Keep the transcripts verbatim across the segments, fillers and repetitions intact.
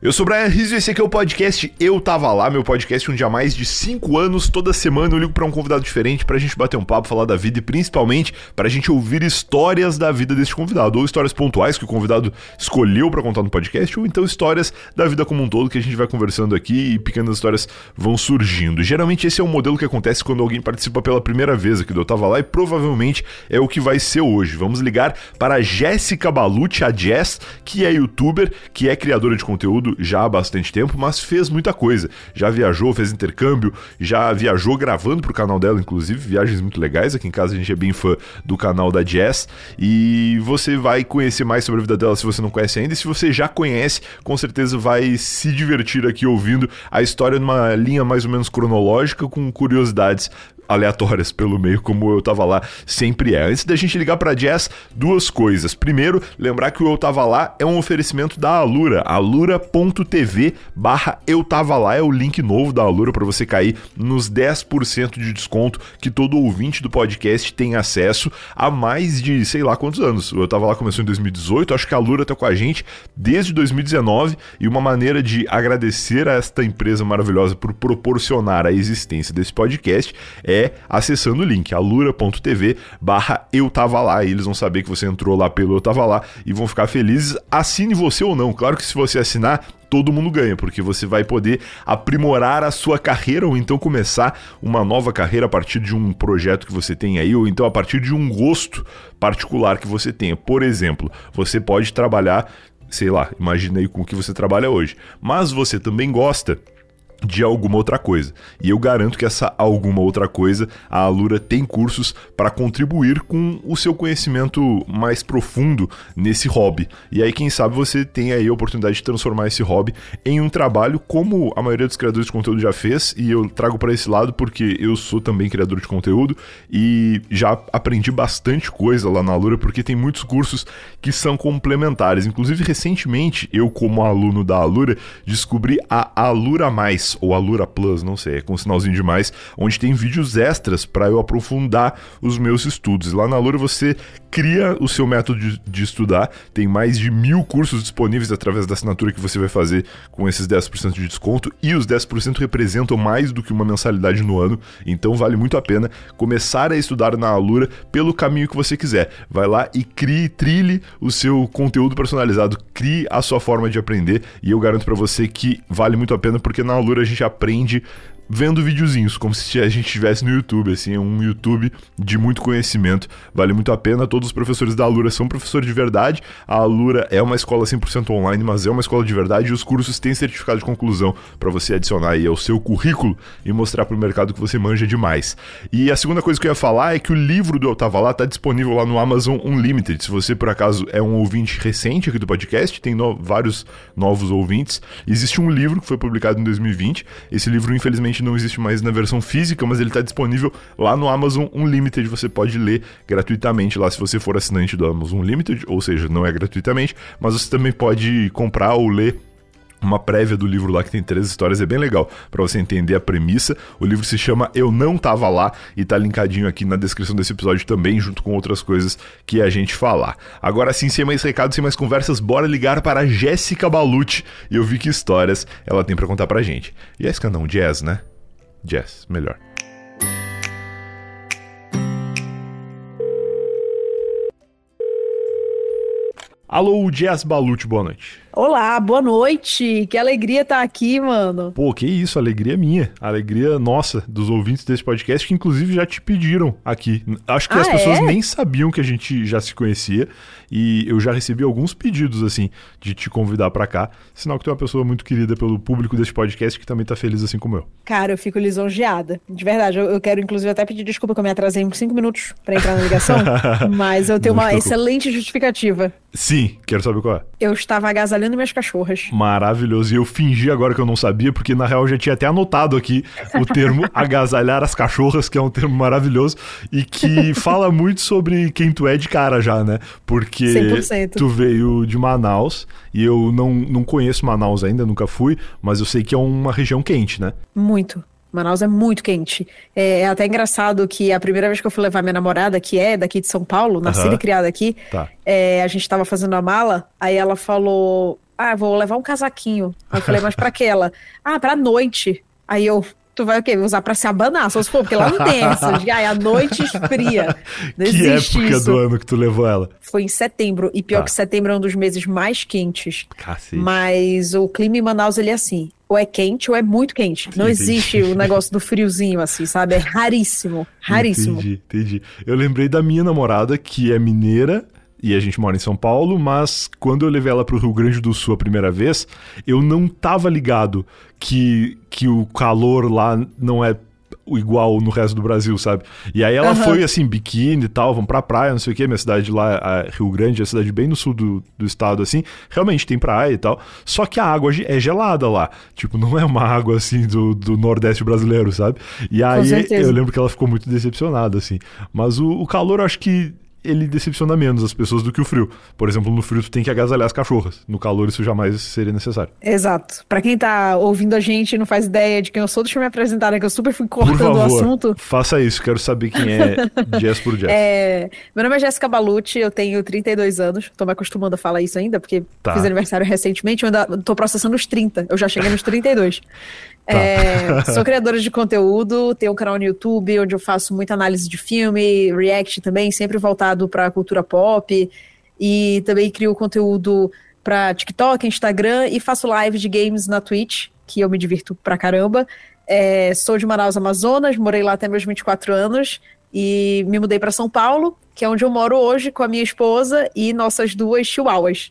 Eu sou o Brian Rizzo e esse aqui é o podcast Eu Tava Lá, meu podcast onde há mais de cinco anos, toda semana eu ligo pra um convidado diferente pra gente bater um papo, falar da vida e principalmente pra gente ouvir histórias da vida desse convidado, ou histórias pontuais que o convidado escolheu pra contar no podcast, ou então histórias da vida como um todo que a gente vai conversando aqui e pequenas histórias vão surgindo. Geralmente esse é um modelo que acontece quando alguém participa pela primeira vez aqui do Eu Tava Lá e provavelmente é o que vai ser hoje. Vamos ligar para a Jéssica Balucci, a Jess, que é youtuber, que é criadora de conteúdo já há bastante tempo, mas fez muita coisa. Já viajou, fez intercâmbio, já viajou gravando pro canal dela, inclusive, viagens muito legais. Aqui em casa a gente é bem fã do canal da Jess e você vai conhecer mais sobre a vida dela se você não conhece ainda, e se você já conhece, com certeza vai se divertir aqui ouvindo a história numa linha mais ou menos cronológica, com curiosidades aleatórias pelo meio, como Eu Tava Lá sempre é. Antes da gente ligar pra Jess, duas coisas. Primeiro, lembrar que o Eu Tava Lá é um oferecimento da Alura, alura.tv barra Eu Tava Lá é o link novo da Alura para você cair nos dez por cento de desconto que todo ouvinte do podcast tem acesso há mais de sei lá quantos anos. O Eu Tava Lá começou em dois mil e dezoito, acho que a Alura tá com a gente desde dois mil e dezenove, e uma maneira de agradecer a esta empresa maravilhosa por proporcionar a existência desse podcast é acessando o link alura.tv barra Eu Tava Lá, e eles vão saber que você entrou lá pelo Eu Tava Lá e vão ficar felizes, assine você ou não. Claro que se você assinar, todo mundo ganha, porque você vai poder aprimorar a sua carreira ou então começar uma nova carreira a partir de um projeto que você tem aí, ou então a partir de um gosto particular que você tenha. Por exemplo, você pode trabalhar, sei lá, imagina aí com o que você trabalha hoje, mas você também gosta de alguma outra coisa. E eu garanto que essa alguma outra coisa, a Alura tem cursos para contribuir com o seu conhecimento mais profundo nesse hobby. E aí, quem sabe, você tem aí a oportunidade de transformar esse hobby em um trabalho, como a maioria dos criadores de conteúdo já fez, e eu trago para esse lado porque eu sou também criador de conteúdo e já aprendi bastante coisa lá na Alura, porque tem muitos cursos que são complementares. Inclusive, recentemente, eu como aluno da Alura, descobri a Alura Mais, ou Alura Plus, não sei, é com um sinalzinho de mais, onde tem vídeos extras para eu aprofundar os meus estudos. Lá na Alura você cria o seu método de, de estudar, tem mais de mil cursos disponíveis através da assinatura que você vai fazer com esses dez por cento de desconto, e os dez por cento representam mais do que uma mensalidade no ano, então vale muito a pena começar a estudar na Alura pelo caminho que você quiser. Vai lá e crie, trilhe o seu conteúdo personalizado, crie a sua forma de aprender, e eu garanto para você que vale muito a pena, porque na Alura a gente aprende vendo videozinhos, como se a gente estivesse no YouTube, assim, é um YouTube de muito conhecimento, vale muito a pena. Todos os professores da Alura são professores de verdade, a Alura é uma escola cem por cento online, mas é uma escola de verdade, e os cursos têm certificado de conclusão para você adicionar aí ao seu currículo e mostrar para o mercado que você manja demais. E a segunda coisa que eu ia falar é que o livro do Eu Tava Lá está disponível lá no Amazon Unlimited. Se você por acaso é um ouvinte recente aqui do podcast, tem no, vários novos ouvintes, existe um livro que foi publicado em dois mil e vinte, esse livro infelizmente não existe mais na versão física, mas ele está disponível lá no Amazon Unlimited. Você pode ler gratuitamente lá se você for assinante do Amazon Unlimited, ou seja, não é gratuitamente, mas você também pode comprar ou ler uma prévia do livro lá que tem três histórias, é bem legal para você entender a premissa. O livro se chama Eu Não Tava Lá e tá linkadinho aqui na descrição desse episódio também, junto com outras coisas que a gente falar. Agora sim, sem mais recados, sem mais conversas, bora ligar para a Jéssica Balucci e eu vi que histórias ela tem para contar pra gente. Jéssica não, Jazz, né? Jazz, melhor. Alô, Jess Balucci, boa noite. Olá, boa noite. Que alegria estar aqui, mano. Pô, que isso, alegria minha. Alegria nossa, dos ouvintes desse podcast, que inclusive já te pediram aqui. Acho que ah, as pessoas é? nem sabiam que a gente já se conhecia, e eu já recebi alguns pedidos, assim, de te convidar pra cá. Sinal que tu é uma pessoa muito querida pelo público desse podcast, que também tá feliz assim como eu. Cara, eu fico lisonjeada. De verdade, eu, eu quero inclusive até pedir desculpa que eu me atrasei uns cinco minutos pra entrar na ligação, mas eu tenho uma excelente justificativa. Sim, quero saber qual é. Eu estava agasalhando minhas cachorras. Maravilhoso. E eu fingi agora que eu não sabia, porque na real eu já tinha até anotado aqui o termo agasalhar as cachorras, que é um termo maravilhoso e que fala muito sobre quem tu é de cara já, né? Porque cem por cento. Tu veio de Manaus e eu não, não conheço Manaus ainda, nunca fui, mas eu sei que é uma região quente, né? Muito. Manaus é muito quente. É, é até engraçado que a primeira vez que eu fui levar minha namorada, que é daqui de São Paulo, nascida uhum. e criada aqui, tá. é, a gente tava fazendo a mala, aí ela falou... ah, vou levar um casaquinho. Aí eu falei, mas pra que ela? Ah, pra noite. Aí eu, tu vai o quê? Usar pra se abanar, só se for, porque lá não tem essa. De, ai, a noite esfria. Não que existe época isso. do ano que tu levou ela? Foi em setembro, e pior Tá. que setembro é um dos meses mais quentes. Cacete. Mas o clima em Manaus, ele é assim, ou é quente ou é muito quente. Não Entendi. existe o negócio do friozinho, assim, sabe? É raríssimo, raríssimo. Entendi, entendi. Eu lembrei da minha namorada, que é mineira, e a gente mora em São Paulo, mas quando eu levei ela pro Rio Grande do Sul a primeira vez, eu não tava ligado que, que o calor lá não é igual no resto do Brasil, sabe? E aí ela Uhum. foi, assim, biquíni e tal, vamos pra praia, não sei o quê. Minha cidade lá, a Rio Grande, é a cidade bem no sul do, do estado, assim, realmente tem praia e tal, só que a água é gelada lá. Tipo, não é uma água, assim, do, do Nordeste brasileiro, sabe? E aí certeza. eu lembro que ela ficou muito decepcionada, assim. Mas o, o calor, eu acho que ele decepciona menos as pessoas do que o frio. Por exemplo, no frio tu tem que agasalhar as cachorras. No calor isso jamais seria necessário. Exato. Pra quem tá ouvindo a gente e não faz ideia de quem eu sou, deixa eu me apresentar, né? Que eu super fui Por cortando o favor, assunto. faça isso. Quero saber quem é Jess por Jess. É, meu nome é Jéssica Balucci, eu tenho trinta e dois anos. Tô me acostumando a falar isso ainda, porque Tá. fiz aniversário recentemente, eu ainda tô processando os trinta. Eu já cheguei nos trinta e dois. Tá. É, sou criadora de conteúdo, tenho um canal no YouTube onde eu faço muita análise de filme, react também, sempre voltado pra cultura pop. E também crio conteúdo pra TikTok, Instagram e faço live de games na Twitch, que eu me divirto pra caramba. É, sou de Manaus, Amazonas, morei lá até meus vinte e quatro anos e me mudei pra São Paulo, que é onde eu moro hoje com a minha esposa e nossas duas chihuahuas.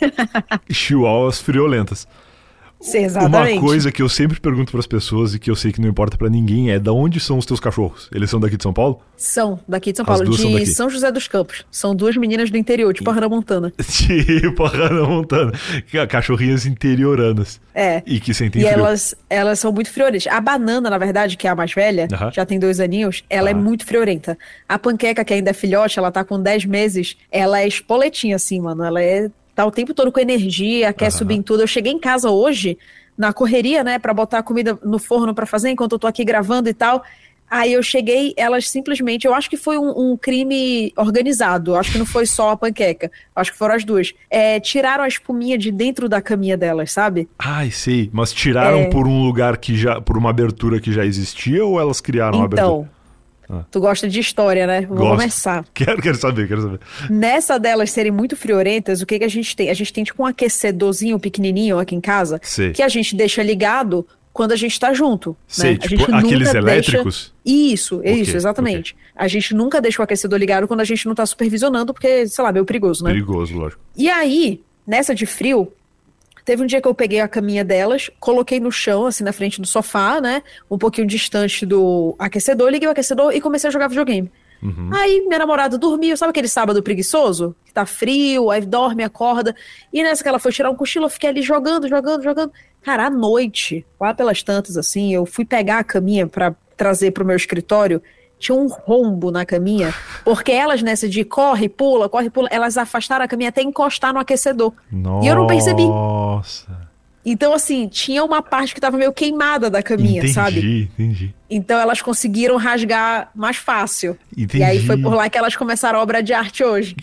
Chihuahuas friolentas. Sim, exatamente. Uma coisa que eu sempre pergunto pras pessoas e que eu sei que não importa pra ninguém é: da onde são os teus cachorros? Eles são daqui de São Paulo? São daqui de São As Paulo, duas são de daqui. São José dos Campos. São duas meninas do interior, tipo a Hannah Montana. Tipo a Hannah Montana. Cachorrinhas interioranas. É. E que sentem E frio. elas, elas são muito friorentas. A banana, na verdade, que é a mais velha, Aham. já tem dois aninhos, ela é Aham. muito friorenta. A panqueca, que ainda é filhote, ela tá com dez meses, ela é espoletinha, assim, mano. Ela é, tá o tempo todo com energia, quer Aham. subir em tudo. Eu cheguei em casa hoje, na correria, né, pra botar a comida no forno pra fazer, enquanto eu tô aqui gravando e tal. Aí eu cheguei, elas simplesmente, eu acho que foi um, um crime organizado, eu acho que não foi só a panqueca, eu acho que foram as duas. É, tiraram a espuminha de dentro da caminha delas, sabe? Ai, sei. Mas tiraram É. por um lugar que já... por uma abertura que já existia ou elas criaram uma abertura? Então, tu gosta de história, né? Vou Gosto. começar. Quero, quero saber, quero saber. Nessa delas serem muito friorentas, o que, que a gente tem? A gente tem tipo um aquecedorzinho pequenininho aqui em casa, Sei. que a gente deixa ligado quando a gente tá junto. Sei, né? A tipo gente nunca aqueles deixa- elétricos? Isso, Ok, isso, exatamente. A gente nunca deixa o aquecedor ligado quando a gente não tá supervisionando, porque, sei lá, meio perigoso, né? Perigoso, lógico. E aí, nessa de frio, teve um dia que eu peguei a caminha delas, coloquei no chão, assim, na frente do sofá, né? Um pouquinho distante do aquecedor, liguei o aquecedor e comecei a jogar videogame. Uhum. Aí minha namorada dormiu, sabe aquele sábado preguiçoso? Que tá frio, aí dorme, acorda. E nessa que ela foi tirar um cochilo, eu fiquei ali jogando, jogando, jogando. Cara, à noite, lá pelas tantas, assim, eu fui pegar a caminha pra trazer pro meu escritório. Tinha um rombo na caminha, porque elas nessa de corre, pula, corre, pula, elas afastaram a caminha até encostar no aquecedor. Nossa. E eu não percebi. Nossa. Então, assim, tinha uma parte que tava meio queimada da caminha, Entendi, sabe? entendi. Então elas conseguiram rasgar mais fácil. Entendi. E aí foi por lá que elas começaram a obra de arte hoje.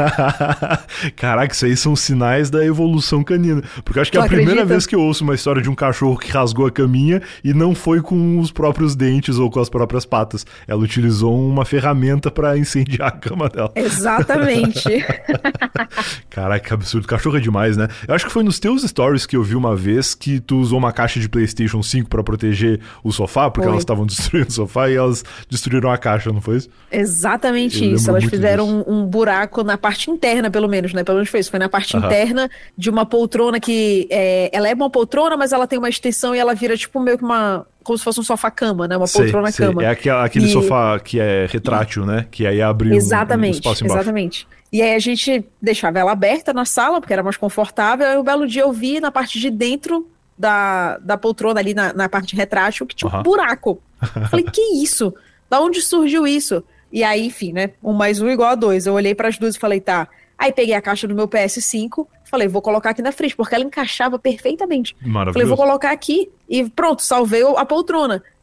Caraca, isso aí são sinais da evolução canina. Porque eu acho que é Tu a primeira acredita? vez que eu ouço uma história de um cachorro que rasgou a caminha e não foi com os próprios dentes ou com as próprias patas. Ela utilizou uma ferramenta pra incendiar a cama dela. Exatamente. Caraca, que absurdo. Cachorro é demais, né? Eu acho que foi nos teus stories que eu vi uma vez que tu usou uma caixa de PlayStation cinco pra proteger o sofá, porque Foi. elas estavam destruindo o sofá e elas destruíram a caixa, não foi isso? Exatamente Eu isso. lembro Elas muito fizeram disso. um, um buraco na parte interna, pelo menos, né? Pelo menos foi isso. Foi na parte Aham. interna de uma poltrona que... É, ela é uma poltrona, mas ela tem uma extensão e ela vira tipo meio que uma... Como se fosse um sofá-cama, né? Uma Sei, poltrona-cama. sei. É aquele, aquele E- sofá que é retrátil, né? Que aí abre um, um Exatamente, espaço embaixo. exatamente. E aí a gente deixava ela aberta na sala, porque era mais confortável. Aí um belo dia eu vi na parte de dentro da, da poltrona ali, na, na parte retrátil, que tinha Aham. um buraco. Falei, que isso? Da onde surgiu isso? E aí, enfim, né? Um mais um igual a dois. Eu olhei para as duas e falei, tá. Aí peguei a caixa do meu P S cinco, falei, vou colocar aqui na frente, porque ela encaixava perfeitamente. Falei, Maravilhoso. vou colocar aqui e pronto, salvei a poltrona.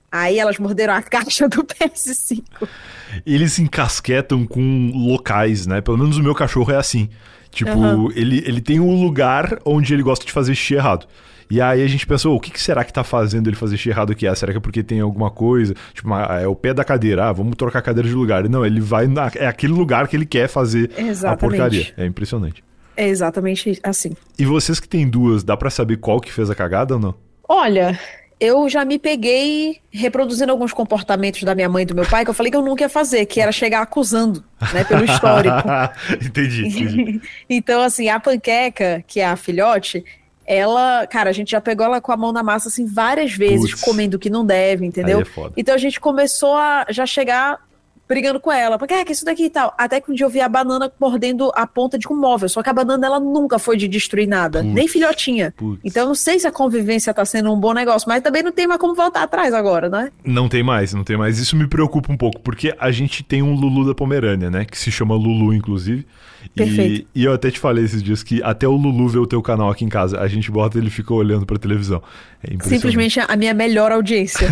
Aí elas morderam a caixa do P S cinco. Eles se encasquetam com locais, né? Pelo menos o meu cachorro é assim. Tipo, uhum. ele, ele tem um lugar onde ele gosta de fazer xixi errado. E aí a gente pensou, o que, que será que tá fazendo ele fazer xixi errado aqui? Ah, será que é porque tem alguma coisa? Tipo, é o pé da cadeira. Ah, vamos trocar a cadeira de lugar. Não, ele vai... Na, é aquele lugar que ele quer fazer Exatamente. a porcaria. É impressionante. É exatamente assim. E vocês que têm duas, dá pra saber qual que fez a cagada ou não? Olha... Eu já me peguei reproduzindo alguns comportamentos da minha mãe e do meu pai que eu falei que eu nunca ia fazer, que era chegar acusando, né, pelo histórico. Entendi, entendi. Então, assim, a Panqueca, que é a filhote, ela, cara, a gente já pegou ela com a mão na massa, assim, várias vezes, Puts. comendo o que não deve, entendeu? Aí é foda. Então a gente começou a já chegar... brigando com ela, porque é que isso daqui e tal. Até que um dia eu vi a banana mordendo a ponta de um móvel, só que a banana ela nunca foi de destruir nada, putz, nem filhotinha. Putz. Então eu não sei se a convivência tá sendo um bom negócio, mas também não tem mais como voltar atrás agora, né? Não tem mais, não tem mais. Isso me preocupa um pouco, porque a gente tem um Lulu da Pomerânia, né? Que se chama Lulu, inclusive. Perfeito. E, e eu até te falei esses dias que até o Lulu vê o teu canal aqui em casa. A gente bota e ele fica olhando pra televisão. É simplesmente a minha melhor audiência.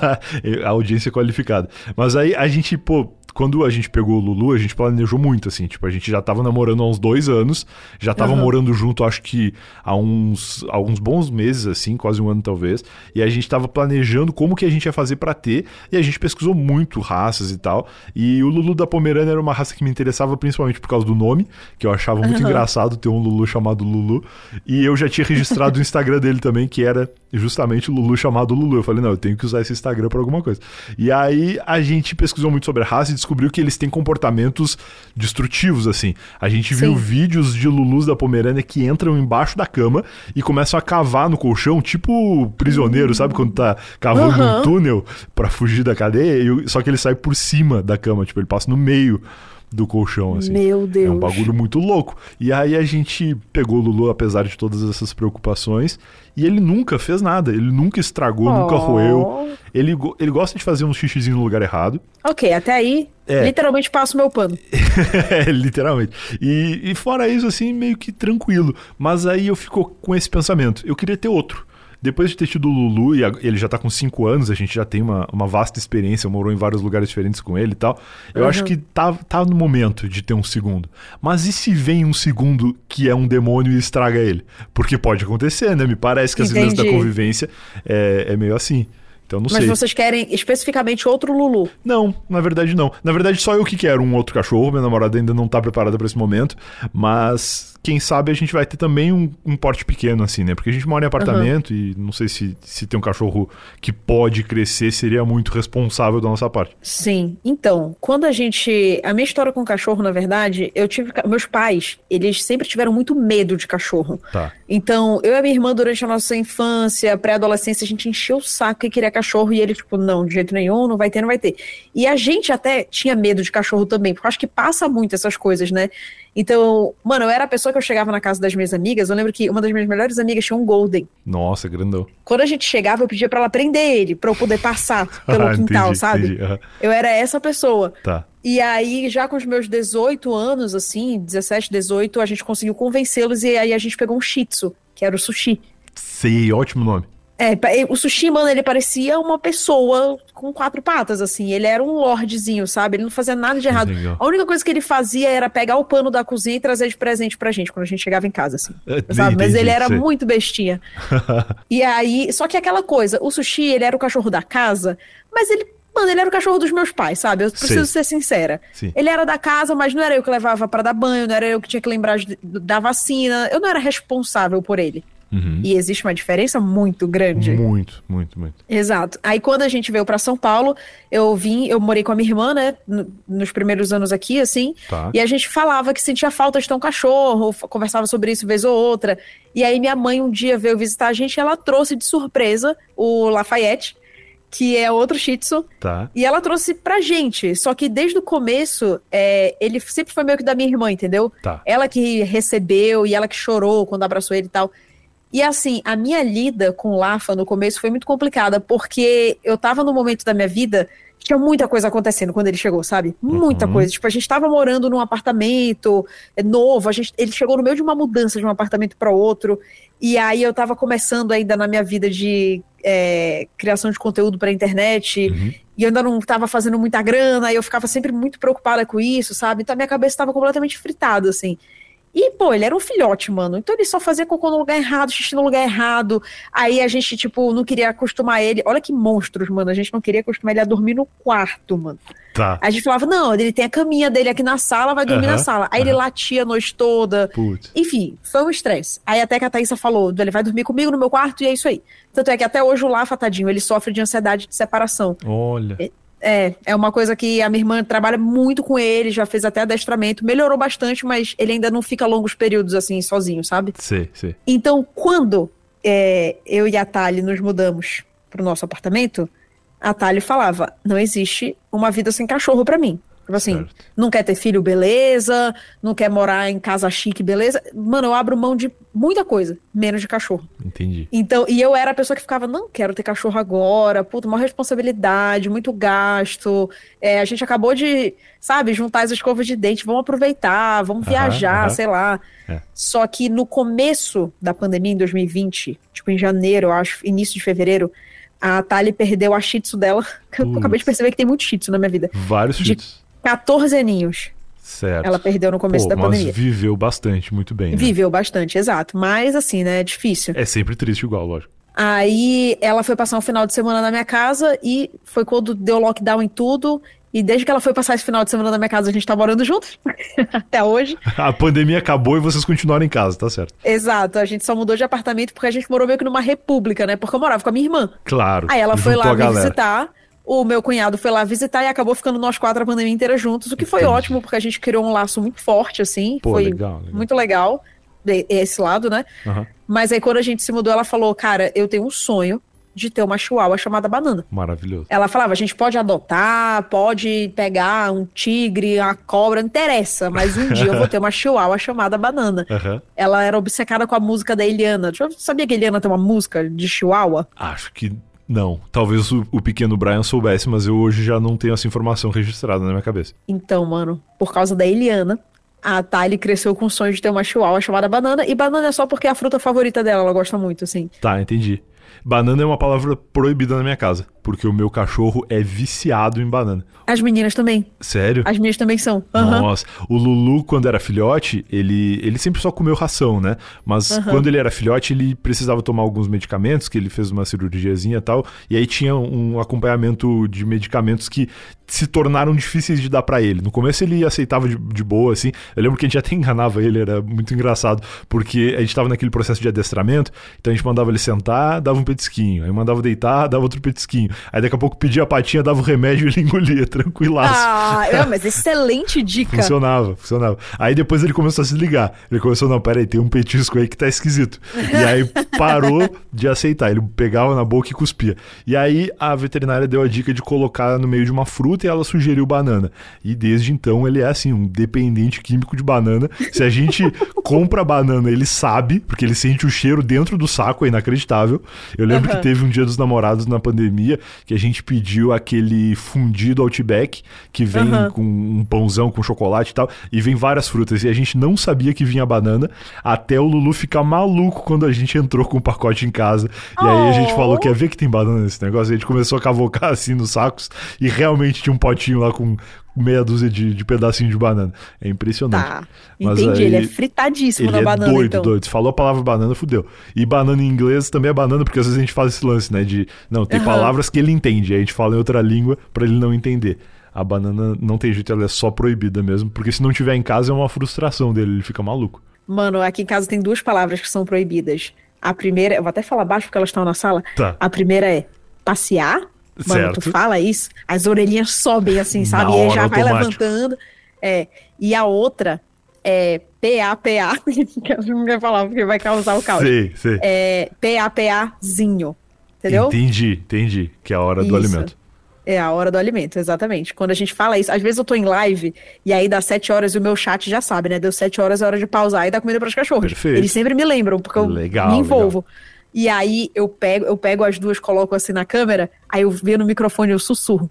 A audiência qualificada. Mas aí a gente, pô, quando a gente pegou o Lulu, a gente planejou muito, assim. Tipo, a gente já tava namorando há uns dois anos. Já tava uhum. morando junto, acho que há uns, há uns bons meses, assim. Quase um ano, talvez. E a gente tava planejando como que a gente ia fazer pra ter. E a gente pesquisou muito raças e tal. E o Lulu da Pomerânia era uma raça que me interessava principalmente por causa do nome. Que eu achava muito uhum. engraçado ter um Lulu chamado Lulu. E eu já tinha registrado o Instagram dele também, que era justamente o Lulu chamado Lulu. Eu falei, não, eu tenho que usar esse Instagram pra alguma coisa. E aí a gente pesquisou muito sobre a raça e descobriu que eles têm comportamentos destrutivos, assim. A gente Sim. viu vídeos de Lulus da Pomerânia que entram embaixo da cama e começam a cavar no colchão, tipo prisioneiro, uhum. sabe? Quando tá cavando uhum. um túnel pra fugir da cadeia, e, só que ele sai por cima da cama, tipo, ele passa no meio do colchão, assim. Meu Deus. É um bagulho muito louco. E aí a gente pegou o Lulu, apesar de todas essas preocupações, e ele nunca fez nada. Ele nunca estragou, oh. nunca roeu. Ele, ele gosta de fazer um xixizinho no lugar errado. Ok, até aí, é. literalmente passo meu pano. É, literalmente. E, e fora isso, assim, meio que tranquilo. Mas aí eu fico com esse pensamento. Eu queria ter outro. Depois de ter tido o Lulu, e ele já tá com cinco anos, a gente já tem uma, uma vasta experiência, morou em vários lugares diferentes com ele e tal. Eu uhum. acho que tá, tá no momento de ter um segundo. Mas e se vem um segundo que é um demônio e estraga ele? Porque pode acontecer, né? Me parece que as vezes da convivência é, é meio assim. Então, não Mas sei. vocês querem especificamente outro Lulu? Não, na verdade não. Na verdade só eu que quero um outro cachorro. Minha namorada ainda não tá preparada pra esse momento. Mas quem sabe a gente vai ter também um, um porte pequeno assim, né? Porque a gente mora em apartamento uhum. e não sei se, se ter um cachorro que pode crescer seria muito responsável da nossa parte. Sim. Então, quando a gente... A minha história com cachorro, na verdade, eu tive... Meus pais, eles sempre tiveram muito medo de cachorro. Tá. Então, eu e a minha irmã, durante a nossa infância, pré-adolescência, a gente encheu o saco e queria cachorro, e ele, tipo, não, de jeito nenhum, não vai ter, não vai ter. E a gente até tinha medo de cachorro também, porque eu acho que passa muito essas coisas, né? Então, mano, eu era a pessoa que eu chegava na casa das minhas amigas, eu lembro que uma das minhas melhores amigas tinha um Golden. Nossa, grandão. Quando a gente chegava, eu pedia pra ela prender ele, pra eu poder passar pelo ah, quintal, entendi, sabe? Entendi. Uhum. Eu era essa pessoa. Tá. E aí, já com os meus dezoito anos, assim, dezessete, dezoito, a gente conseguiu convencê-los, e aí a gente pegou um Shih Tzu, que era o Sushi. Sei, ótimo nome. É, o Sushi, mano, ele parecia uma pessoa com quatro patas, assim. Ele era um lordezinho, sabe? Ele não fazia nada de errado. Legal. A única coisa que ele fazia era pegar o pano da cozinha e trazer de presente pra gente, quando a gente chegava em casa, assim. É, sabe? Mas ele era sei. muito bestinha. E aí, só que aquela coisa, o Sushi, ele era o cachorro da casa, mas ele... Mano, ele era o cachorro dos meus pais, sabe? Eu preciso Sim. ser sincera. Sim. Ele era da casa, mas não era eu que levava pra dar banho, não era eu que tinha que lembrar de, da vacina. Eu não era responsável por ele. Uhum. E existe uma diferença muito grande. Muito, muito, muito. Exato. Aí quando a gente veio pra São Paulo, eu vim, eu morei com a minha irmã, né? No, nos primeiros anos aqui, assim. Tá. E a gente falava que sentia falta de ter um cachorro, conversava sobre isso vez ou outra. E aí minha mãe um dia veio visitar a gente e ela trouxe de surpresa o Lafayette, que é outro Shih Tzu, tá. E ela trouxe pra gente, só que desde o começo, é, ele sempre foi meio que da minha irmã, entendeu? Tá. Ela que recebeu e ela que chorou quando abraçou ele e tal. E assim, a minha lida com o Lafa no começo foi muito complicada, porque eu tava num momento da minha vida, tinha muita coisa acontecendo quando ele chegou, sabe? Muita Uhum. coisa. Tipo, a gente tava morando num apartamento novo, a gente, ele chegou no meio de uma mudança de um apartamento para outro, e aí eu tava começando ainda na minha vida de é, criação de conteúdo pra internet, Uhum. e eu ainda não tava fazendo muita grana, e eu ficava sempre muito preocupada com isso, sabe? Então a minha cabeça tava completamente fritada, assim. E, pô, ele era um filhote, mano. Então ele só fazia cocô no lugar errado, xixi no lugar errado. Aí a gente, tipo, não queria acostumar ele. Olha que monstros, mano. A gente não queria acostumar ele a dormir no quarto, mano. Tá. Aí a gente falava, não, ele tem a caminha dele aqui na sala, vai dormir Aham, na sala. Aí ele aham. latia a noite toda. Putz. Enfim, foi um estresse. Aí até que a Thaísa falou, ele vai dormir comigo no meu quarto e é isso aí. Tanto é que até hoje o Lafa, tadinho, ele sofre de ansiedade de separação. Olha. É, é uma coisa que a minha irmã trabalha muito com ele, já fez até adestramento, melhorou bastante, mas ele ainda não fica longos períodos assim, sozinho, sabe? Sei, sei. Então, quando é, eu e a Thali nos mudamos pro nosso apartamento, a Thali falava, não existe uma vida sem cachorro pra mim. Tipo assim, Certo. não quer ter filho, beleza, não quer morar em casa chique, beleza. Mano, eu abro mão de muita coisa, menos de cachorro. Entendi. Então, e eu era a pessoa que ficava, não quero ter cachorro agora, puta, uma responsabilidade, muito gasto. É, a gente acabou de, sabe, juntar as escovas de dente, vamos aproveitar, vamos Aham, viajar, aham. sei lá. É. Só que no começo da pandemia, em dois mil e vinte, tipo em janeiro, eu acho, início de fevereiro, a Thali perdeu a shih tzu dela. Eu Putz. acabei de perceber que tem muito shih tzu na minha vida. Vários De- cheats. catorze aninhos. Certo. Ela perdeu no começo Pô, da mas pandemia. viveu bastante, muito bem, né? Viveu bastante, exato. Mas assim, né, é difícil. É sempre triste igual, lógico. Aí ela foi passar um final de semana na minha casa e foi quando deu lockdown em tudo. E desde que ela foi passar esse final de semana na minha casa, a gente tá morando juntos. Até hoje. A pandemia acabou e vocês continuaram em casa, tá certo. Exato, a gente só mudou de apartamento porque a gente morou meio que numa república, né? Porque eu morava com a minha irmã. Claro. Aí ela foi juntou lá a me galera. visitar. O meu cunhado foi lá visitar e acabou ficando nós quatro a pandemia inteira juntos, o que foi Entendi. ótimo, porque a gente criou um laço muito forte, assim. Pô, foi legal, legal. muito legal, de- esse lado, né? Aham. Mas aí quando a gente se mudou, ela falou, cara, eu tenho um sonho de ter uma chihuahua chamada Banana. Maravilhoso. Ela falava, a gente pode adotar, pode pegar um tigre, uma cobra, não interessa, mas um dia eu vou ter uma chihuahua chamada Banana. Aham. Ela era obcecada com a música da Eliana. Já sabia que a Eliana tem uma música de chihuahua? Acho que não. Talvez o, o pequeno Brian soubesse, mas eu hoje já não tenho essa informação registrada na minha cabeça. Então, mano, por causa da Eliana, a Thali cresceu com o sonho de ter uma chihuahua chamada Banana, e banana é só porque é a fruta favorita dela, ela gosta muito, assim. Tá, entendi. Banana é uma palavra proibida na minha casa, porque o meu cachorro é viciado em banana. As meninas também. Sério? As minhas também são. Aham. Nossa, o Lulu, quando era filhote, ele, ele sempre só comeu ração, né? Mas Aham. quando ele era filhote, ele precisava tomar alguns medicamentos, que ele fez uma cirurgiazinha e tal, e aí tinha um acompanhamento de medicamentos que se tornaram difíceis de dar pra ele. No começo ele aceitava de, de boa, assim. Eu lembro que a gente até enganava ele, era muito engraçado, porque a gente tava naquele processo de adestramento, então a gente mandava ele sentar, dava um petisquinho, aí mandava deitar, dava outro petisquinho, aí daqui a pouco pedia a patinha, dava o remédio e ele engolia, tranquilaço. Ah, é, mas excelente dica. Funcionava, funcionava. Aí depois ele começou a se ligar. Ele começou, não, peraí, tem um petisco aí que tá esquisito. E aí parou de aceitar. Ele pegava na boca e cuspia. E aí a veterinária deu a dica de colocar no meio de uma fruta e ela sugeriu banana. E desde então ele é assim, um dependente químico de banana. Se a gente compra banana, ele sabe, porque ele sente o cheiro dentro do saco, é inacreditável. Eu lembro Aham. que teve um dia dos namorados na pandemia que a gente pediu aquele fundido Outback, que vem Aham. com um pãozão com chocolate e tal, e vem várias frutas. E a gente não sabia que vinha banana, até o Lulu ficar maluco quando a gente entrou com o pacote em casa. E aí a gente Oh. falou, quer ver que tem banana nesse negócio? E a gente começou a cavocar assim nos sacos, e realmente tinha um potinho lá com meia dúzia de, de pedacinho de banana. É impressionante. Tá, Mas entendi. aí- Ele é fritadíssimo Ele na é banana, doido, então. doido. Se falou a palavra banana, fudeu. E banana em inglês também é banana, porque às vezes a gente faz esse lance, né? De, não, tem Aham. palavras que ele entende, aí a gente fala em outra língua pra ele não entender. A banana não tem jeito, ela é só proibida mesmo, porque se não tiver em casa é uma frustração dele, ele fica maluco. Mano, aqui em casa tem duas palavras que são proibidas. A primeira, eu vou até falar baixo porque elas estão na sala. Tá. A primeira é passear. Mano, Certo. tu fala isso, as orelhinhas sobem assim, sabe? Na E aí hora, já vai automático. levantando. É. E a outra é P A P A. Que eu não quero falar porque vai causar o caos. Sei, sei. É P A P Azinho. Entendeu? Entendi, entendi. Que é a hora do Isso. alimento. É a hora do alimento, exatamente. Quando a gente fala isso, às vezes eu tô em live e aí dá sete horas e o meu chat já sabe, né? Deu sete horas, é hora de pausar e dar comida para os cachorros. Perfeito. Eles sempre me lembram, porque eu legal, me envolvo. Legal. E aí eu pego, eu pego as duas, coloco assim na câmera, aí eu vejo no microfone e eu sussurro.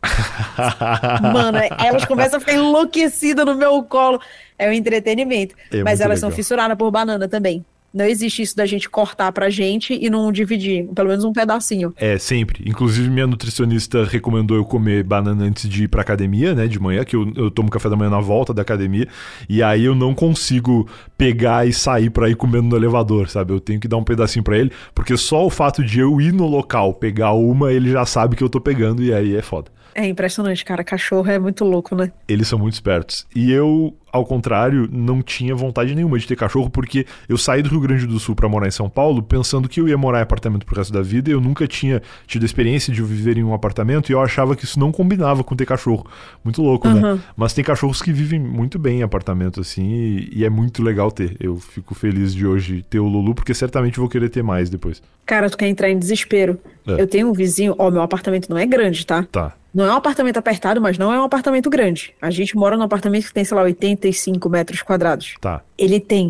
Mano, elas começam a ficar enlouquecidas no meu colo. É um entretenimento. É Mas elas legal. são fissuradas por banana também. Não existe isso da gente cortar pra gente e não dividir, pelo menos um pedacinho. É, sempre. Inclusive, minha nutricionista recomendou eu comer banana antes de ir pra academia, né, de manhã, que eu, eu tomo café da manhã na volta da academia, e aí eu não consigo pegar e sair pra ir comendo no elevador, sabe? Eu tenho que dar um pedacinho pra ele, porque só o fato de eu ir no local pegar uma, ele já sabe que eu tô pegando, e aí é foda. É impressionante, cara. Cachorro é muito louco, né? Eles são muito espertos. E eu, ao contrário, não tinha vontade nenhuma de ter cachorro, porque eu saí do Rio Grande do Sul pra morar em São Paulo pensando que eu ia morar em apartamento pro resto da vida, e eu nunca tinha tido a experiência de viver em um apartamento, e eu achava que isso não combinava com ter cachorro. Muito louco, Uhum. né? Mas tem cachorros que vivem muito bem em apartamento, assim, e, e é muito legal ter. Eu fico feliz de hoje ter o Lulu, porque certamente vou querer ter mais depois. Cara, tu quer entrar em desespero. É. Eu tenho um vizinho, ó, meu apartamento não é grande, tá? Tá. Não é um apartamento apertado, mas não é um apartamento grande. A gente mora num apartamento que tem, sei lá, oitenta e cinco metros quadrados. Tá. Ele tem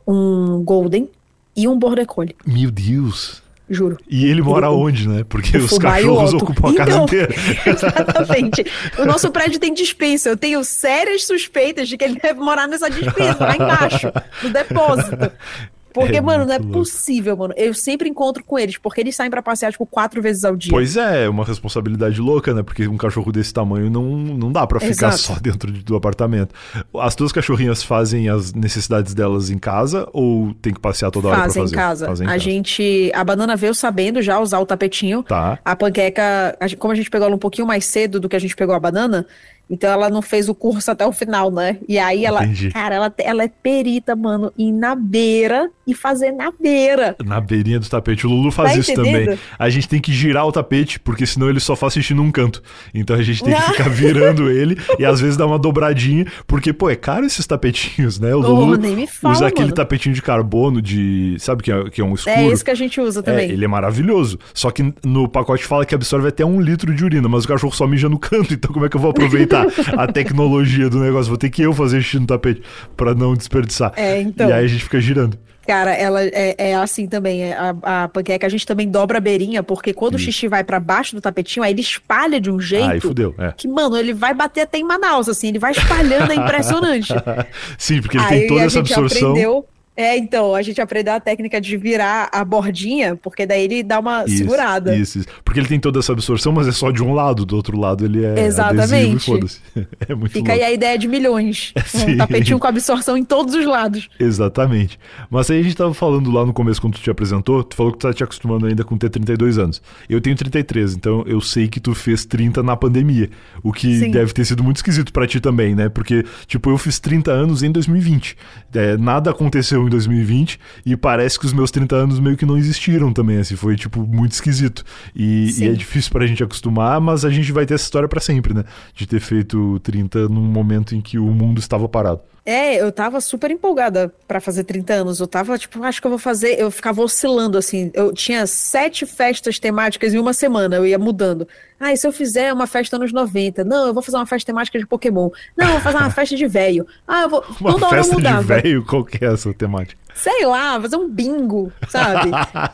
um Golden e um Border Collie, Meu Deus. juro. E ele mora Ele- onde, né? Porque o os fubá e o cachorros Otto. ocupam a casa Então, inteira. Exatamente. O nosso prédio tem dispensa. Eu tenho sérias suspeitas de que ele deve morar nessa dispensa, lá embaixo, no depósito. Porque, É mano, não é muito louco. possível, mano. Eu sempre encontro com eles, porque eles saem pra passear, tipo, quatro vezes ao dia. Pois é, é uma responsabilidade louca, né? Porque um cachorro desse tamanho não, não dá pra ficar Exato. só dentro de- do apartamento. As tuas cachorrinhas fazem as necessidades delas em casa ou tem que passear toda hora pra Fazem em fazer? casa. Fazem em a casa. gente. A banana veio sabendo já usar o tapetinho. Tá. A panqueca, a gente- como a gente pegou ela um pouquinho mais cedo do que a gente pegou a banana, então ela não fez o curso até o final, né? E aí ela, Entendi. cara, ela, ela é perita, mano, em ir na beira e fazer na beira. Na beirinha do tapete. O Lulu faz Tá isso entendendo? também. A gente tem que girar o tapete, porque senão ele só faz xixi num canto. Então a gente tem que Ah. ficar virando ele e às vezes dar uma dobradinha, porque, pô, é caro esses tapetinhos, né? O Oh, Lulu nem me fala, usa aquele mano. tapetinho de carbono, de. Sabe que é, que é um escuro? É esse que a gente usa É, também. ele é maravilhoso. Só que no pacote fala que absorve até um litro de urina, mas o cachorro só mija no canto, então como é que eu vou aproveitar a tecnologia do negócio? Vou ter que eu fazer xixi no tapete pra não desperdiçar. É, então. E aí a gente fica girando. Cara, ela é, é assim também. é A, a panqueca, a gente também dobra a beirinha, porque quando o xixi vai pra baixo do tapetinho, aí ele espalha de um jeito. Aí fudeu, é. Que, mano, ele vai bater até em Manaus, assim, ele vai espalhando, é impressionante. Sim, porque ele Aí tem toda a essa gente absorção. aprendeu. É, então, a gente aprendeu a técnica de virar a bordinha, porque daí ele dá uma Isso, segurada. Isso, isso. Porque ele tem toda essa absorção, mas é só de um lado, do outro lado ele é Exatamente. adesivo e foda-se. É muito Fica aí louco. a ideia de milhões. Sim. Um tapetinho com absorção em todos os lados. Exatamente. Mas aí a gente tava falando lá no começo, quando tu te apresentou, tu falou que tu tá te acostumando ainda com ter trinta e dois anos. Eu tenho trinta e três, então eu sei que tu fez trinta na pandemia, o que Sim. deve ter sido muito esquisito pra ti também, né? Porque, tipo, eu fiz trinta anos em dois mil e vinte. É, nada aconteceu em dois mil e vinte e parece que os meus trinta anos meio que não existiram também, assim, foi, tipo, muito esquisito. E, Sim. e é difícil pra gente acostumar, mas a gente vai ter essa história pra sempre, né? De ter feito trinta num momento em que o mundo estava parado. É, eu tava super empolgada pra fazer trinta anos. Eu tava, tipo, acho que eu vou fazer. Eu ficava oscilando, assim. Eu tinha sete festas temáticas em uma semana, eu ia mudando. Ah, e se eu fizer uma festa anos noventa? Não, eu vou fazer uma festa temática de Pokémon. Não, eu vou fazer uma festa de velho. Ah, eu vou. Uma Toda hora eu festa de mudava. velho, qual que é essa temática? Sei lá, fazer um bingo, sabe?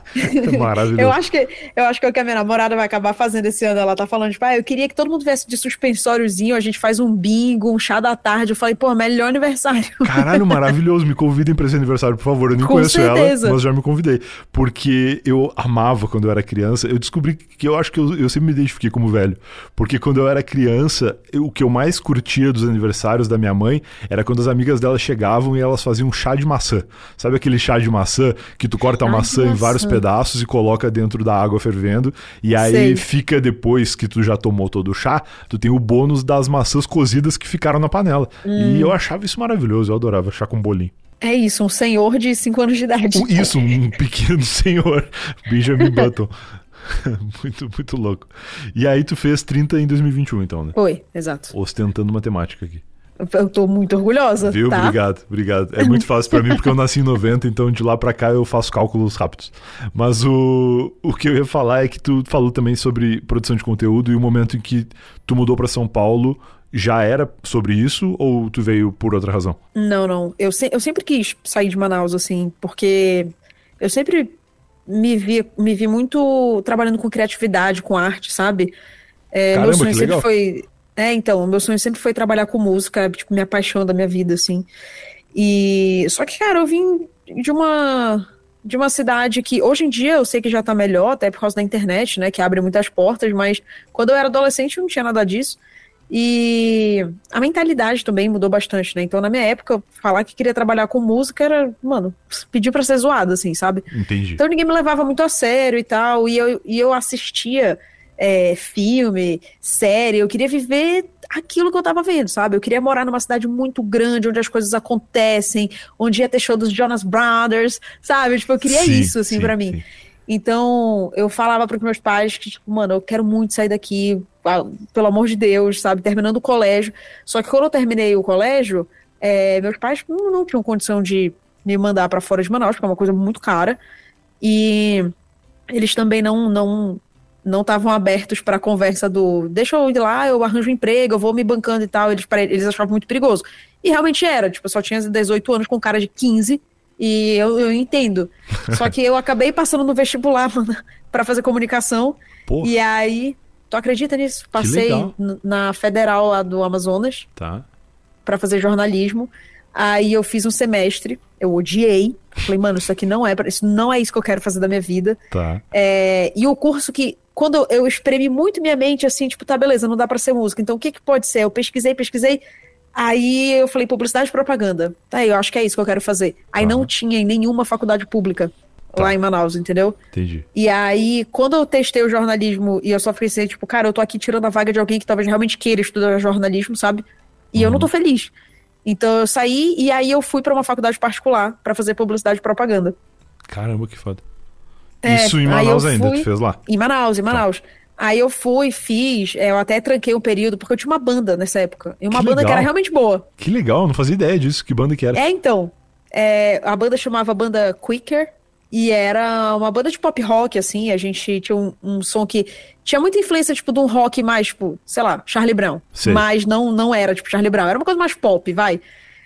É maravilhoso. Eu acho que eu acho que é o que a minha namorada vai acabar fazendo esse ano. Ela tá falando, tipo, ah, eu queria que todo mundo viesse de suspensóriozinho, a gente faz um bingo, um chá da tarde. Eu falei, pô, melhor aniversário. Caralho, maravilhoso. Me convidem pra esse aniversário, por favor. Eu nem Com conheço certeza. ela, mas já me convidei. Porque eu amava quando eu era criança. Eu descobri que eu acho que eu, eu sempre me identifiquei como velho. Porque quando eu era criança, eu- o que eu mais curtia dos aniversários da minha mãe era quando as amigas dela chegavam e elas faziam chá de maçã. Sabe aquele chá de maçã que tu corta a Chá de maçã em maçã. vários pedaços e coloca dentro da água fervendo. E aí Sei. fica depois que tu já tomou todo o chá, tu tem o bônus das maçãs cozidas que ficaram na panela. Hum. E eu achava isso maravilhoso. Eu adorava chá com bolinho. É isso, um senhor de cinco anos de idade. O- Isso, um pequeno senhor, Benjamin Button. Muito, muito louco. E aí tu fez trinta em dois mil e vinte e um, então, né? Foi, exato. Ostentando matemática aqui. Eu tô muito orgulhosa, Viu? tá? Obrigado, obrigado. É muito fácil pra mim porque eu nasci em noventa, então de lá pra cá eu faço cálculos rápidos. Mas o, o que eu ia falar é que tu falou também sobre produção de conteúdo e o momento em que tu mudou pra São Paulo já era sobre isso ou tu veio por outra razão? Não, não. Eu, se, eu sempre quis sair de Manaus, assim, porque eu sempre me vi, me vi muito trabalhando com criatividade, com arte, sabe? É, Caramba, meu sonho que sempre legal. foi... É, então, meu sonho sempre foi trabalhar com música, tipo, minha paixão da minha vida, assim. E... Só que, cara, eu vim de uma... De uma cidade que, hoje em dia, eu sei que já tá melhor, até por causa da internet, né, que abre muitas portas, mas quando eu era adolescente não tinha nada disso. E a mentalidade também mudou bastante, né? Então, na minha época, falar que queria trabalhar com música era, mano, pedir pra ser zoado, assim, sabe? Entendi. Então ninguém me levava muito a sério e tal, e eu, e eu assistia é, filme, série, eu queria viver aquilo que eu tava vendo, sabe? Eu queria morar numa cidade muito grande, onde as coisas acontecem, onde ia ter show dos Jonas Brothers, sabe? Tipo, eu queria Sim, isso, assim, sim, pra mim. sim. Então, eu falava pros meus pais que, tipo, mano, eu quero muito sair daqui, ah, pelo amor de Deus, sabe? Terminando o colégio. Só que quando eu terminei o colégio, é, meus pais não, não tinham condição de me mandar pra fora de Manaus, porque é uma coisa muito cara. E eles também não não não estavam abertos pra conversa do deixa eu ir lá, eu arranjo um emprego, eu vou me bancando e tal. Eles, pra, eles achavam muito perigoso. E realmente era, tipo, eu só tinha dezoito anos com cara de quinze. E eu, eu entendo. Só que eu acabei passando no vestibular, mano, pra fazer comunicação. Pô. E aí, tu acredita nisso? Passei legal. n- na Federal lá do Amazonas Tá. pra fazer jornalismo. Aí eu fiz um semestre, eu odiei. Falei, mano, isso aqui não é, pra- isso não é isso que eu quero fazer da minha vida. Tá. É, e o curso que, quando eu espremi muito minha mente, assim, tipo, tá, beleza, não dá pra ser música. Então, o que que pode ser? Eu pesquisei, pesquisei. Aí eu falei, publicidade e propaganda. Tá aí, eu acho que é isso que eu quero fazer. Aí Tá. não tinha em nenhuma faculdade pública Tá. lá em Manaus, entendeu? Entendi. E aí, quando eu testei o jornalismo e eu só pensei, tipo, cara, eu tô aqui tirando a vaga de alguém que talvez realmente queira estudar jornalismo, sabe? E eu não tô feliz. Então eu saí e aí eu fui pra uma faculdade particular pra fazer publicidade e propaganda. Caramba, que foda. É, Isso em aí Manaus eu ainda, fui- tu fez lá? Em Manaus, em Manaus. Aí eu fui, fiz, é, eu até tranquei um período, porque eu tinha uma banda nessa época. E uma Que banda que legal. era realmente boa. Que legal, eu não fazia ideia disso. Que banda que era? É, então. é, a banda chamava Banda Quicker. E era uma banda de pop rock, assim. A gente tinha um, um som que tinha muita influência, tipo, de um rock mais, tipo, sei lá, Charlie Brown. Sei. Mas não, não era, tipo, Charlie Brown. Era uma coisa mais pop, vai.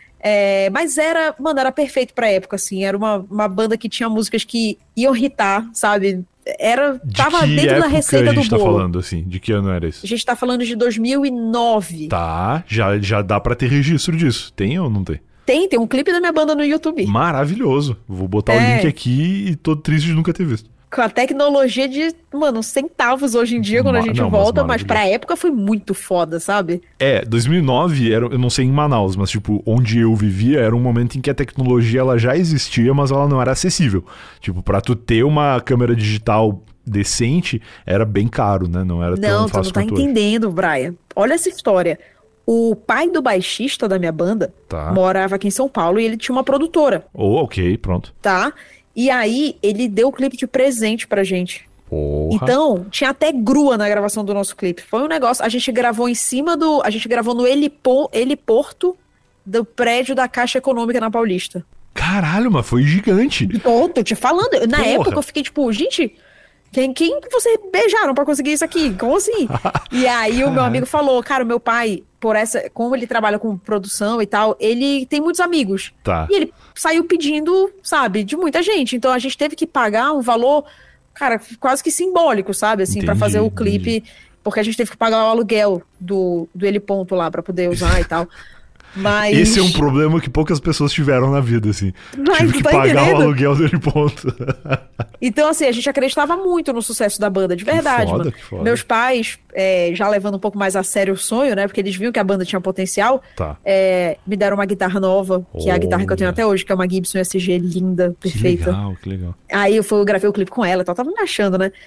É, mas era, mano, era perfeito pra época, assim. Era uma, uma banda que tinha músicas que iam irritar, sabe? Era, De tava que dentro da época receita a do gente tá bolo. falando, assim? De que ano era isso? A gente tá falando de dois mil e nove. Tá, já, já dá pra ter registro disso. Tem ou não tem? Tem, tem um clipe da minha banda no YouTube. Maravilhoso. Vou botar o É. link aqui e tô triste de nunca ter visto. Com a tecnologia de, mano, centavos hoje em dia, quando Ma- a gente não, mas volta, mas pra maravilhoso. época foi muito foda, sabe? É, dois mil e nove, era, eu não sei em Manaus, mas tipo, onde eu vivia era um momento em que a tecnologia ela já existia, mas ela não era acessível. Tipo, pra tu ter uma câmera digital decente, era bem caro, né? Não era Não, tão tu não fácil tá quanto hoje. entendendo, Brian. Olha essa história. O pai do baixista da minha banda Tá. morava aqui em São Paulo e ele tinha uma produtora, Oh, ok, pronto. tá? E aí ele deu o clipe de presente pra gente. Porra. Então, tinha até grua na gravação do nosso clipe. Foi um negócio. A gente gravou em cima do. A gente gravou no helipo, heliporto do prédio da Caixa Econômica na Paulista. Caralho, mas foi gigante. Tô, tô te falando. Na Porra. época eu fiquei tipo, gente, quem, quem que vocês beijaram pra conseguir isso aqui? Como assim? E aí o meu amigo falou, cara, o meu pai, por essa, como ele trabalha com produção e tal, ele tem muitos amigos. Tá. E ele saiu pedindo, sabe, de muita gente. Então a gente teve que pagar um valor, cara, quase que simbólico, sabe, assim, pra Entendi, fazer o clipe, entendi. porque a gente teve que pagar o aluguel do, do heliponto lá pra poder usar e tal. Mas Esse é um problema que poucas pessoas tiveram na vida, assim. Mas Tive tu que tá pagar entendendo? o aluguel dele, ponto. Então, assim, a gente acreditava muito no sucesso da banda, de verdade, foda, mano. que foda. Meus pais, é, já levando um pouco mais a sério o sonho, né? Porque eles viam que a banda tinha potencial, Tá. é, me deram uma guitarra nova, que é a guitarra que eu tenho Olha. até hoje, que é uma Gibson S G linda, Que perfeita. legal, que legal. Aí eu, fui, eu gravei o clipe com ela e tal, tava me achando, né?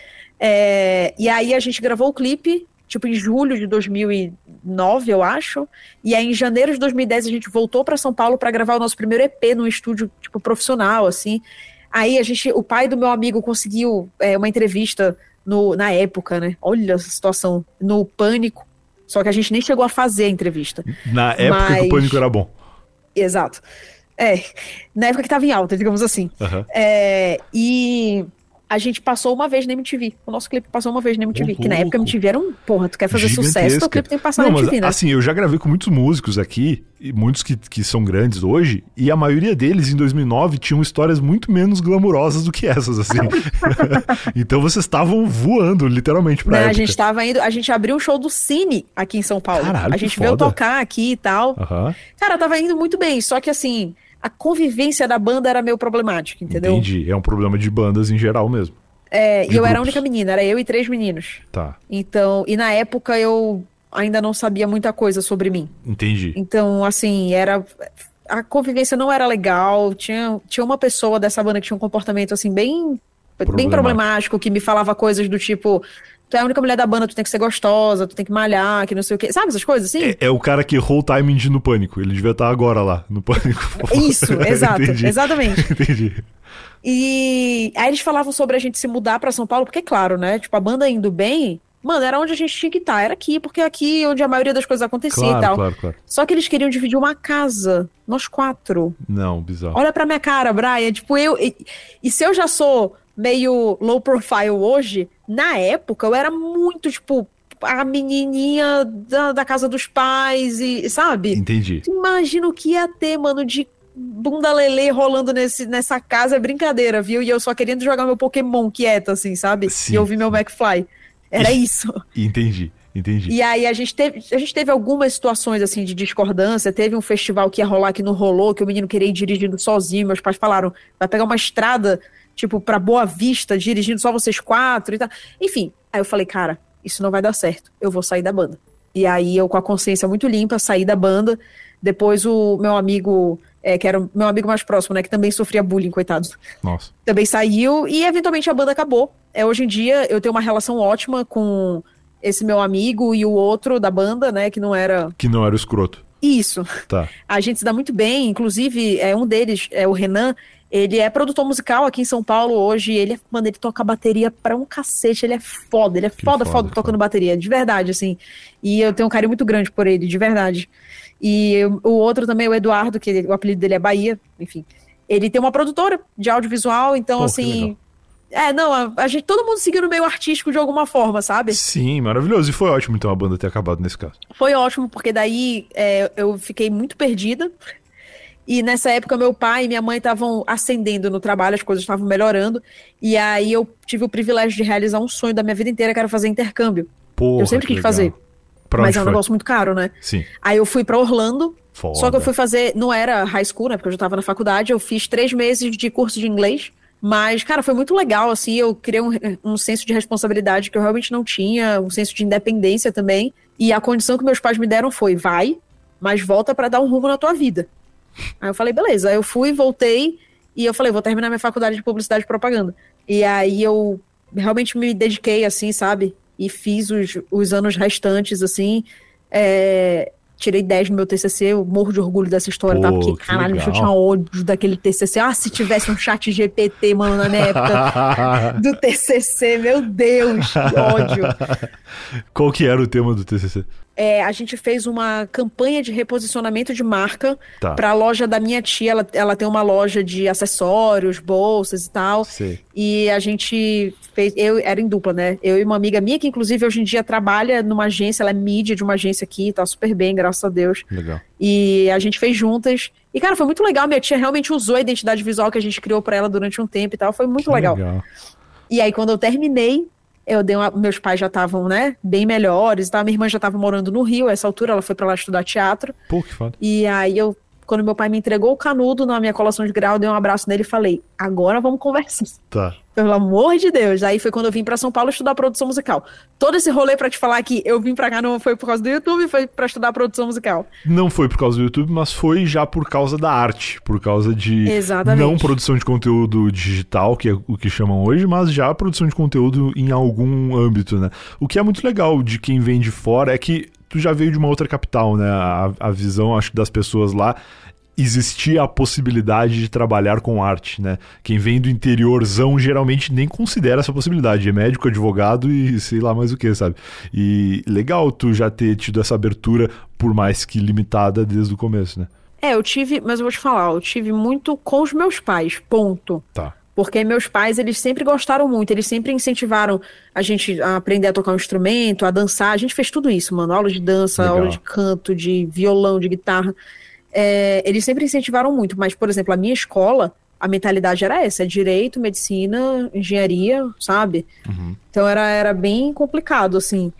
É, e aí a gente gravou o clipe, tipo, em julho de dois mil e nove, eu acho. E aí em janeiro de dois mil e dez a gente voltou pra São Paulo pra gravar o nosso primeiro E P num estúdio, tipo, profissional, assim. Aí a gente, o pai do meu amigo conseguiu é, uma entrevista no, na época, né? Olha essa situação, no Pânico. Só que a gente nem chegou a fazer a entrevista. Na época Mas... que o Pânico era bom. Exato. É, na época que tava em alta, digamos assim. Uhum. É, e a gente passou uma vez na M T V. O nosso clipe passou uma vez na M T V. Oh, que na época a M T V era um... Porra, tu quer fazer gigantesca. sucesso, teu clipe tem que passar Não, na M T V, mas, né? assim, eu já gravei com muitos músicos aqui, e muitos que, que são grandes hoje, e a maioria deles, em dois mil e nove, tinham histórias muito menos glamurosas do que essas, assim. Então vocês estavam voando, literalmente, pra Né, época. a gente tava indo... A gente abriu um show do Cine aqui em São Paulo. Caralho, a gente que veio foda. tocar aqui e tal. Uhum. Cara, tava indo muito bem, só que assim... A convivência da banda era meio problemática, entendeu? Entendi. É um problema de bandas em geral mesmo. É, e eu grupos. era a única menina, era eu e três meninos. Tá. Então, e na época eu ainda não sabia muita coisa sobre mim. Entendi. Então, assim, era... A convivência não era legal, tinha, tinha uma pessoa dessa banda que tinha um comportamento, assim, bem... Problemático. Bem problemático, que me falava coisas do tipo... Tu é a única mulher da banda, tu tem que ser gostosa, tu tem que malhar, que não sei o quê. Sabe essas coisas, assim? É, é o cara que errou o timing de No Pânico. Ele devia estar agora lá, no Pânico. Isso, exato, Entendi. exatamente. Entendi. E aí eles falavam sobre a gente se mudar pra São Paulo, porque, claro, né? Tipo, a banda indo bem, mano, era onde a gente tinha que estar. Era aqui, porque é aqui onde a maioria das coisas acontecia Claro, e tal. claro, claro. Só que eles queriam dividir uma casa, nós quatro. Não, bizarro. Olha pra minha cara, Brian. Tipo, eu... E, e se eu já sou meio low profile hoje, na época eu era muito, tipo, a menininha da, da casa dos pais e, sabe? Entendi. Tu imagina o que ia ter, mano, de bunda lelê rolando nesse, nessa casa, é brincadeira, viu? E eu só querendo jogar meu Pokémon quieto, assim, sabe? Sim. E ouvir meu McFly. Era isso. Entendi, entendi. E aí a gente, teve, a gente teve algumas situações, assim, de discordância. Teve um festival que ia rolar que não rolou, que o menino queria ir dirigindo sozinho. Meus pais falaram, vai pegar uma estrada, tipo, pra Boa Vista, dirigindo só vocês quatro e tal. Enfim, aí eu falei, cara, isso não vai dar certo. Eu vou sair da banda. E aí eu, com a consciência muito limpa, saí da banda. Depois o meu amigo, é, que era o meu amigo mais próximo, né, que também sofria bullying, coitado. Nossa. Também saiu e eventualmente a banda acabou. É, hoje em dia eu tenho uma relação ótima com esse meu amigo e o outro da banda, né, que não era... Que não era o escroto. Isso. Tá. A gente se dá muito bem, inclusive é um deles, é o Renan, ele é produtor musical aqui em São Paulo hoje, ele, mano, ele toca bateria pra um cacete, ele é foda, ele é Que foda, foda, foda, foda. tocando bateria, de verdade, assim. E eu tenho um carinho muito grande por ele, de verdade. E eu- o outro também, o Eduardo, que ele- o apelido dele é Bahia, enfim. Ele tem uma produtora de audiovisual, então, Pô, que assim... legal. É, não, a, a gente, todo mundo seguiu no meio artístico de alguma forma, sabe? Sim, maravilhoso. E foi ótimo, então, a banda ter acabado nesse caso. Foi ótimo, porque daí é, eu fiquei muito perdida. E nessa época, meu pai e minha mãe estavam ascendendo no trabalho, as coisas estavam melhorando. E aí eu tive o privilégio de realizar um sonho da minha vida inteira, que era fazer intercâmbio. Porra, eu sempre que quis legal. fazer, Pra mas onde é um foi? negócio muito caro, né? Sim. Aí eu fui pra Orlando, Foda. só que eu fui fazer, não era high school, né? Porque eu já tava na faculdade, eu fiz três meses de curso de inglês. Mas, cara, foi muito legal, assim, eu criei um, um senso de responsabilidade que eu realmente não tinha, um senso de independência também. E a condição que meus pais me deram foi, vai, mas volta pra dar um rumo na tua vida. Aí eu falei, beleza. Aí eu fui, voltei, e eu falei, vou terminar minha faculdade de publicidade e propaganda. E aí eu realmente me dediquei, assim, sabe? E fiz os, os anos restantes, assim, é... Tirei dez no meu T C C, eu morro de orgulho dessa história, Pô, tá? Porque, que caralho, legal. eu tinha ódio daquele T C C. Ah, se tivesse um chat G P T, mano, na minha época do T C C, meu Deus, que ódio. Qual que era o tema do T C C? É, a gente fez uma campanha de reposicionamento de marca Tá. para a loja da minha tia. Ela, ela tem uma loja de acessórios, bolsas e tal. Sei. E a gente fez, eu era em dupla, né? Eu e uma amiga minha, que inclusive hoje em dia trabalha numa agência, ela é mídia de uma agência aqui, tá super bem, graças a Deus. Legal. E a gente fez juntas. E, cara, foi muito legal. Minha tia realmente usou a identidade visual que a gente criou pra ela durante um tempo e tal. Foi muito Que legal. legal. E aí, quando eu terminei, eu dei uma... meus pais já estavam, né, bem melhores e tal. Minha irmã já estava morando no Rio, a essa altura, ela foi pra lá estudar teatro. Pô, que foda. E aí, eu, quando meu pai me entregou o canudo na minha colação de grau, eu dei um abraço nele e falei, agora vamos conversar. Tá. Pelo amor de Deus. Aí foi quando eu vim pra São Paulo estudar produção musical. Todo esse rolê pra te falar que eu vim pra cá não foi por causa do YouTube, foi pra estudar produção musical. Não foi por causa do YouTube, mas foi já por causa da arte, por causa de Exatamente. não produção de conteúdo digital, que é o que chamam hoje, mas já produção de conteúdo em algum âmbito, né? O que é muito legal de quem vem de fora é que tu já veio de uma outra capital, né? A, a visão, acho que das pessoas lá existia a possibilidade de trabalhar com arte, né? Quem vem do interiorzão geralmente nem considera essa possibilidade. É médico, advogado e sei lá mais o que, sabe? E legal tu já ter tido essa abertura, por mais que limitada, desde o começo, né? É, eu tive, mas eu vou te falar, eu tive muito com os meus pais, ponto. Tá. Porque meus pais, eles sempre gostaram muito, eles sempre incentivaram a gente a aprender a tocar um instrumento, a dançar, a gente fez tudo isso, mano, aula de dança, Legal. aula de canto, de violão, de guitarra. É, eles sempre incentivaram muito, mas, por exemplo, a minha escola, a mentalidade era essa, é direito, medicina, engenharia, sabe? Uhum. Então era, era bem complicado, assim.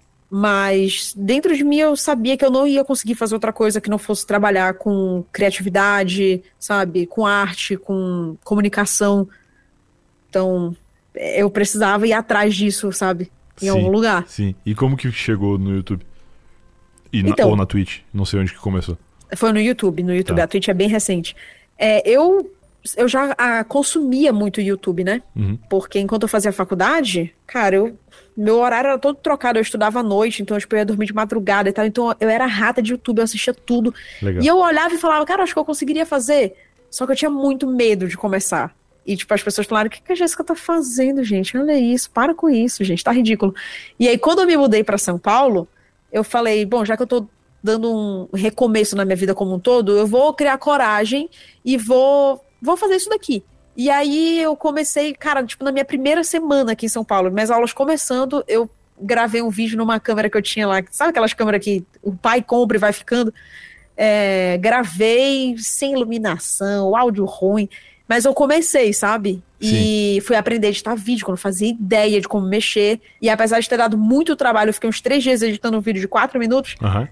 Mas dentro de mim eu sabia que eu não ia conseguir fazer outra coisa que não fosse trabalhar com criatividade, sabe? Com arte, com comunicação. Então eu precisava ir atrás disso, sabe? Em sim, algum lugar. Sim. E como que chegou no YouTube? E na, então, ou na Twitch? Não sei onde que começou. Foi no YouTube, no YouTube. Tá. A Twitch é bem recente. É, eu, eu já a, consumia muito YouTube, né? Uhum. Porque enquanto eu fazia faculdade, cara, eu, meu horário era todo trocado. Eu estudava à noite, então tipo, eu ia dormir de madrugada e tal. Então eu era rata de YouTube, eu assistia tudo. Legal. E eu olhava e falava, cara, acho que eu conseguiria fazer. Só que eu tinha muito medo de começar. E, tipo, as pessoas falaram, o que, que a Jéssica tá fazendo, gente? Olha isso, para com isso, gente, tá ridículo. E aí, quando eu me mudei pra São Paulo, eu falei, bom, já que eu tô dando um recomeço na minha vida como um todo, eu vou criar coragem e vou, vou fazer isso daqui. E aí eu comecei, cara, tipo, na minha primeira semana aqui em São Paulo, minhas aulas começando, eu gravei um vídeo numa câmera que eu tinha lá, sabe aquelas câmeras que o pai compra e vai ficando? É, gravei sem iluminação, áudio ruim, mas eu comecei, sabe? E fui aprender a editar vídeo, quando eu fazia ideia de como mexer, e apesar de ter dado muito trabalho, eu fiquei uns três dias editando um vídeo de quatro minutos, uhum.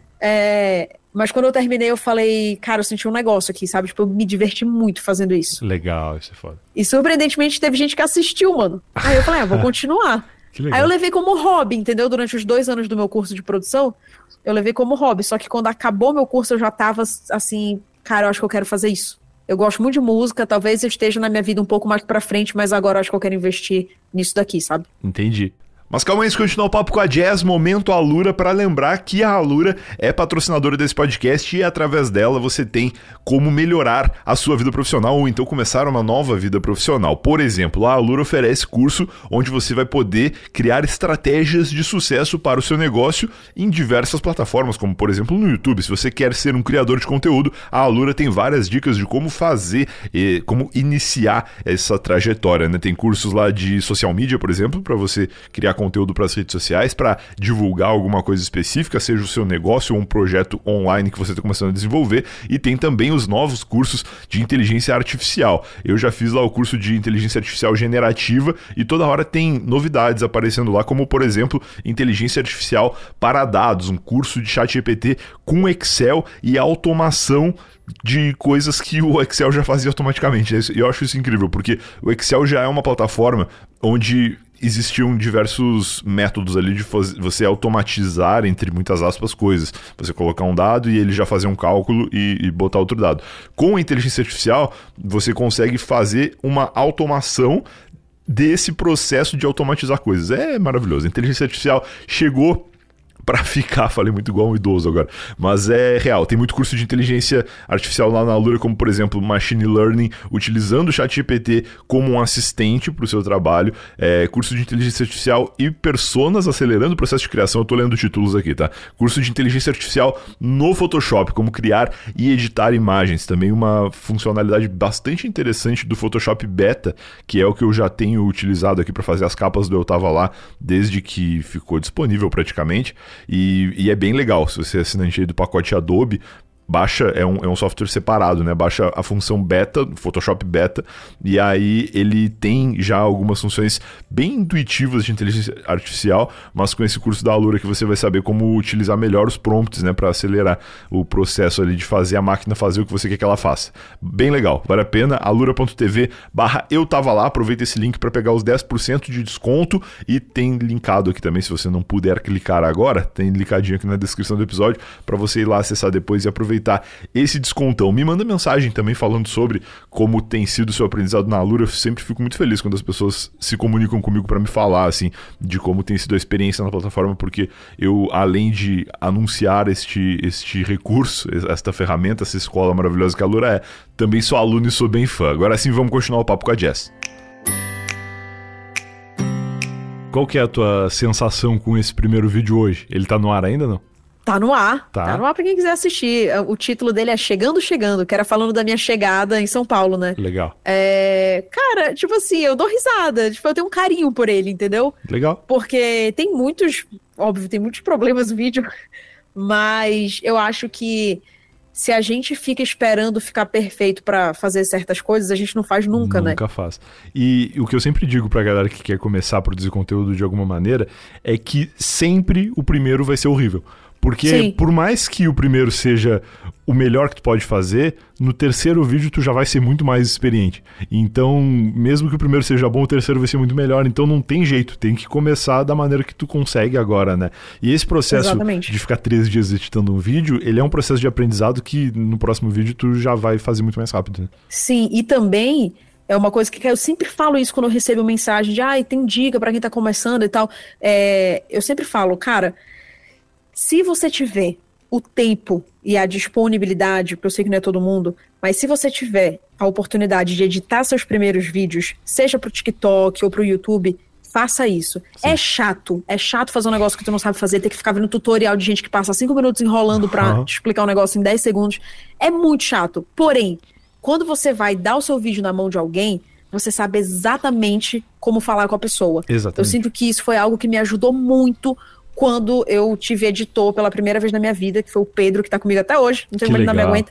É, mas quando eu terminei, eu falei, cara, eu senti um negócio aqui, sabe? Tipo, eu me diverti muito fazendo isso. Legal, isso é foda. E surpreendentemente teve gente que assistiu, mano. Aí eu falei, ah, vou continuar. Que legal. Aí eu levei como hobby, entendeu? Durante os dois anos do meu curso de produção, eu levei como hobby. Só que quando acabou meu curso, eu já tava assim, cara, eu acho que eu quero fazer isso. Eu gosto muito de música, talvez eu esteja na minha vida um pouco mais pra frente, mas agora eu acho que eu quero investir nisso daqui, sabe? Entendi. Mas calma aí, antes de continuar o papo com a Jazz, momento Alura, para lembrar que a Alura é patrocinadora desse podcast e através dela você tem como melhorar a sua vida profissional ou então começar uma nova vida profissional. Por exemplo, a Alura oferece curso onde você vai poder criar estratégias de sucesso para o seu negócio em diversas plataformas, como por exemplo no YouTube. Se você quer ser um criador de conteúdo, a Alura tem várias dicas de como fazer, e como iniciar essa trajetória, né? Tem cursos lá de social media, por exemplo, para você criar conteúdo para as redes sociais, para divulgar alguma coisa específica, seja o seu negócio ou um projeto online que você está começando a desenvolver, e tem também os novos cursos de inteligência artificial. Eu já fiz lá o curso de inteligência artificial generativa e toda hora tem novidades aparecendo lá, como por exemplo, inteligência artificial para dados, um curso de ChatGPT com Excel e automação de coisas que o Excel já fazia automaticamente. E eu acho isso incrível, porque o Excel já é uma plataforma onde existiam diversos métodos ali de fazer, você automatizar, entre muitas aspas, coisas. Você colocar um dado e ele já fazer um cálculo e, e botar outro dado. Com a inteligência artificial, você consegue fazer uma automação desse processo de automatizar coisas. É maravilhoso. A inteligência artificial chegou pra ficar, falei muito igual um idoso agora, mas é real, tem muito curso de inteligência artificial lá na Alura, como por exemplo Machine Learning, utilizando o ChatGPT como um assistente pro seu trabalho, é, curso de inteligência artificial e personas acelerando o processo de criação, eu tô lendo títulos aqui, tá? Curso de inteligência artificial no Photoshop, como criar e editar imagens, também uma funcionalidade bastante interessante do Photoshop Beta, que é o que eu já tenho utilizado aqui para fazer as capas do Eu Tava Lá, desde que ficou disponível praticamente. E, e é bem legal, se você é assinante aí do pacote Adobe, baixa, é um, é um software separado, né? Baixa a função beta, Photoshop Beta, e aí ele tem já algumas funções bem intuitivas de inteligência artificial, mas com esse curso da Alura que você vai saber como utilizar melhor os prompts, né? Para acelerar o processo ali de fazer a máquina fazer o que você quer que ela faça. Bem legal, vale a pena, alura.tv barra eu tava lá, aproveita esse link para pegar os dez por cento de desconto e tem linkado aqui também, se você não puder clicar agora, tem linkadinho aqui na descrição do episódio para você ir lá acessar depois e aproveitar aproveitar esse descontão. Me manda mensagem também falando sobre como tem sido o seu aprendizado na Alura. Eu sempre fico muito feliz quando as pessoas se comunicam comigo para me falar, assim, de como tem sido a experiência na plataforma, porque eu, além de anunciar este, este recurso, esta ferramenta, essa escola maravilhosa que a Alura é, também sou aluno e sou bem fã. Agora sim, vamos continuar o papo com a Jess. Qual que é a tua sensação com esse primeiro vídeo hoje? Ele tá no ar ainda, não? Tá no ar. Tá. Tá no ar pra quem quiser assistir. O título dele é Chegando, Chegando, que era falando da minha chegada em São Paulo, né? Legal. É... Cara, tipo assim, eu dou risada. Tipo, eu tenho um carinho por ele, entendeu? Legal. Porque tem muitos... Óbvio, tem muitos problemas no vídeo. Mas eu acho que se a gente fica esperando ficar perfeito pra fazer certas coisas, a gente não faz nunca, nunca né? Nunca faz. E o que eu sempre digo pra galera que quer começar a produzir conteúdo de alguma maneira é que sempre o primeiro vai ser horrível. Porque Sim. por mais que o primeiro seja o melhor que tu pode fazer, no terceiro vídeo tu já vai ser muito mais experiente. Então, mesmo que o primeiro seja bom, o terceiro vai ser muito melhor. Então não tem jeito, tem que começar da maneira que tu consegue agora, né? E esse processo Exatamente. de ficar três dias editando um vídeo, ele é um processo de aprendizado que no próximo vídeo tu já vai fazer muito mais rápido, né? Sim, e também... É uma coisa que eu sempre falo isso quando eu recebo mensagem de ah, tem dica pra quem tá começando e tal. É, eu sempre falo, cara... Se você tiver o tempo e a disponibilidade, porque eu sei que não é todo mundo, mas se você tiver a oportunidade de editar seus primeiros vídeos, seja pro TikTok ou pro YouTube, faça isso. Sim. É chato, é chato fazer um negócio que tu não sabe fazer, ter que ficar vendo tutorial de gente que passa cinco minutos enrolando pra uhum. te explicar um negócio em dez segundos. É muito chato. Porém, quando você vai dar o seu vídeo na mão de alguém, você sabe exatamente como falar com a pessoa. Exatamente. Eu sinto que isso foi algo que me ajudou muito quando eu tive editor pela primeira vez na minha vida, que foi o Pedro, que tá comigo até hoje, não tem como ele não me aguenta.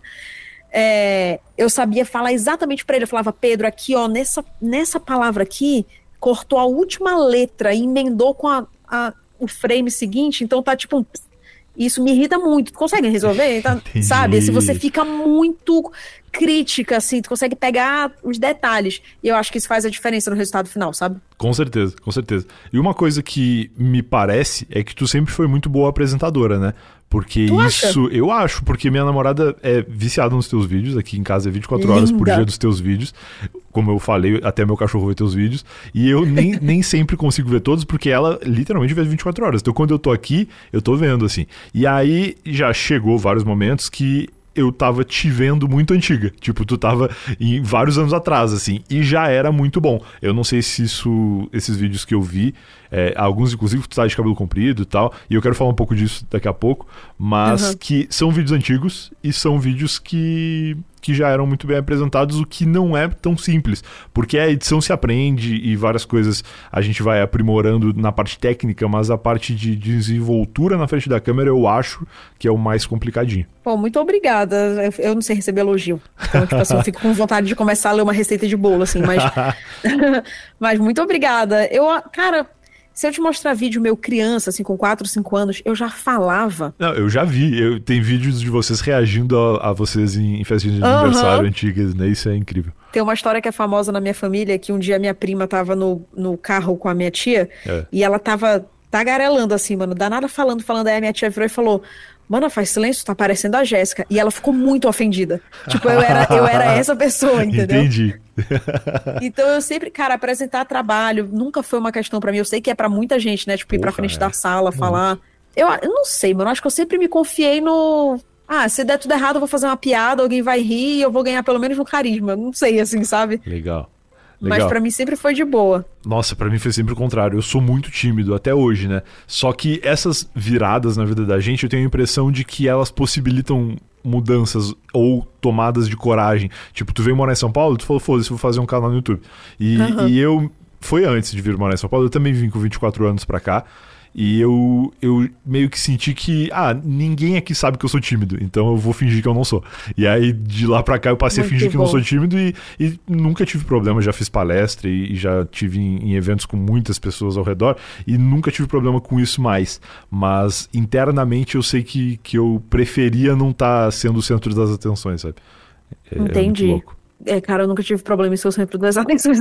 É, eu sabia falar exatamente pra ele, eu falava, Pedro, aqui ó, nessa, nessa palavra aqui, cortou a última letra e emendou com a, a, o frame seguinte, então tá tipo um... Isso me irrita muito. Tu consegue resolver? Tá, sabe? Se você fica muito crítica, assim, tu consegue pegar os detalhes. E eu acho que isso faz a diferença no resultado final, sabe? Com certeza, com certeza. E uma coisa que me parece é que tu sempre foi muito boa apresentadora, né? Porque tu isso, acha? eu acho, porque minha namorada é viciada nos teus vídeos, aqui em casa é vinte e quatro horas por dia dos teus vídeos, como eu falei, até meu cachorro vê teus vídeos, e eu nem, nem sempre consigo ver todos, porque ela literalmente vê vinte e quatro horas, então quando eu tô aqui, eu tô vendo, assim. E aí já chegou vários momentos que eu tava te vendo muito antiga, tipo, tu tava em vários anos atrás, assim, e já era muito bom. Eu não sei se isso, esses vídeos que eu vi, é, alguns inclusive tu tá de cabelo comprido e tal, e eu quero falar um pouco disso daqui a pouco, mas uhum. que são vídeos antigos e são vídeos que, que já eram muito bem apresentados, o que não é tão simples, porque a edição se aprende e várias coisas a gente vai aprimorando na parte técnica, mas a parte de desenvoltura na frente da câmera eu acho que é o mais complicadinho. Pô, muito obrigada. Eu, eu não sei receber elogio. Então, tipo assim, eu fico com vontade de começar a ler uma receita de bolo, assim, mas... mas muito obrigada. Eu, cara... Se eu te mostrar vídeo meu criança, assim, com quatro, cinco anos, eu já falava. Não, eu já vi. Eu, tem vídeos de vocês reagindo a, a vocês em, em festinhas de uhum. aniversário antigas, né? Isso é incrível. Tem uma história que é famosa na minha família, que um dia minha prima tava no, no carro com a minha tia, é. e ela tava tagarelando assim, mano, danada falando, falando, aí a minha tia virou e falou... Mano, faz silêncio, tá parecendo a Jéssica. E ela ficou muito ofendida. Tipo, eu era, eu era essa pessoa, entendeu? Entendi. Então eu sempre, cara, apresentar trabalho nunca foi uma questão pra mim. Eu sei que é pra muita gente, né? Tipo, ir pra frente é. da sala, falar. Eu, eu não sei, mano. Acho que eu sempre me confiei no... Ah, se der tudo errado, eu vou fazer uma piada, alguém vai rir e eu vou ganhar pelo menos no carisma. Não sei, assim, sabe? Legal. Legal. Mas pra mim sempre foi de boa. Nossa, pra mim foi sempre o contrário. Eu sou muito tímido, até hoje, né? Só que essas viradas na vida da gente, eu tenho a impressão de que elas possibilitam mudanças ou tomadas de coragem. Tipo, tu veio morar em São Paulo, tu falou, foda-se, vou fazer um canal no YouTube. E, uhum. e eu... Foi antes de vir morar em São Paulo, eu também vim com vinte e quatro anos pra cá. E eu, eu meio que senti que, ah, ninguém aqui sabe que eu sou tímido, então eu vou fingir que eu não sou. E aí, de lá pra cá, eu passei Muito a fingir bom. que eu não sou tímido e, e nunca tive problema. Já fiz palestra e, e já tive em, em eventos com muitas pessoas ao redor e nunca tive problema com isso mais. Mas, internamente, eu sei que, que eu preferia não estar tá sendo o centro das atenções, sabe? É, Entendi. É muito louco. É, cara, eu nunca tive problema em ser o centro das atenções.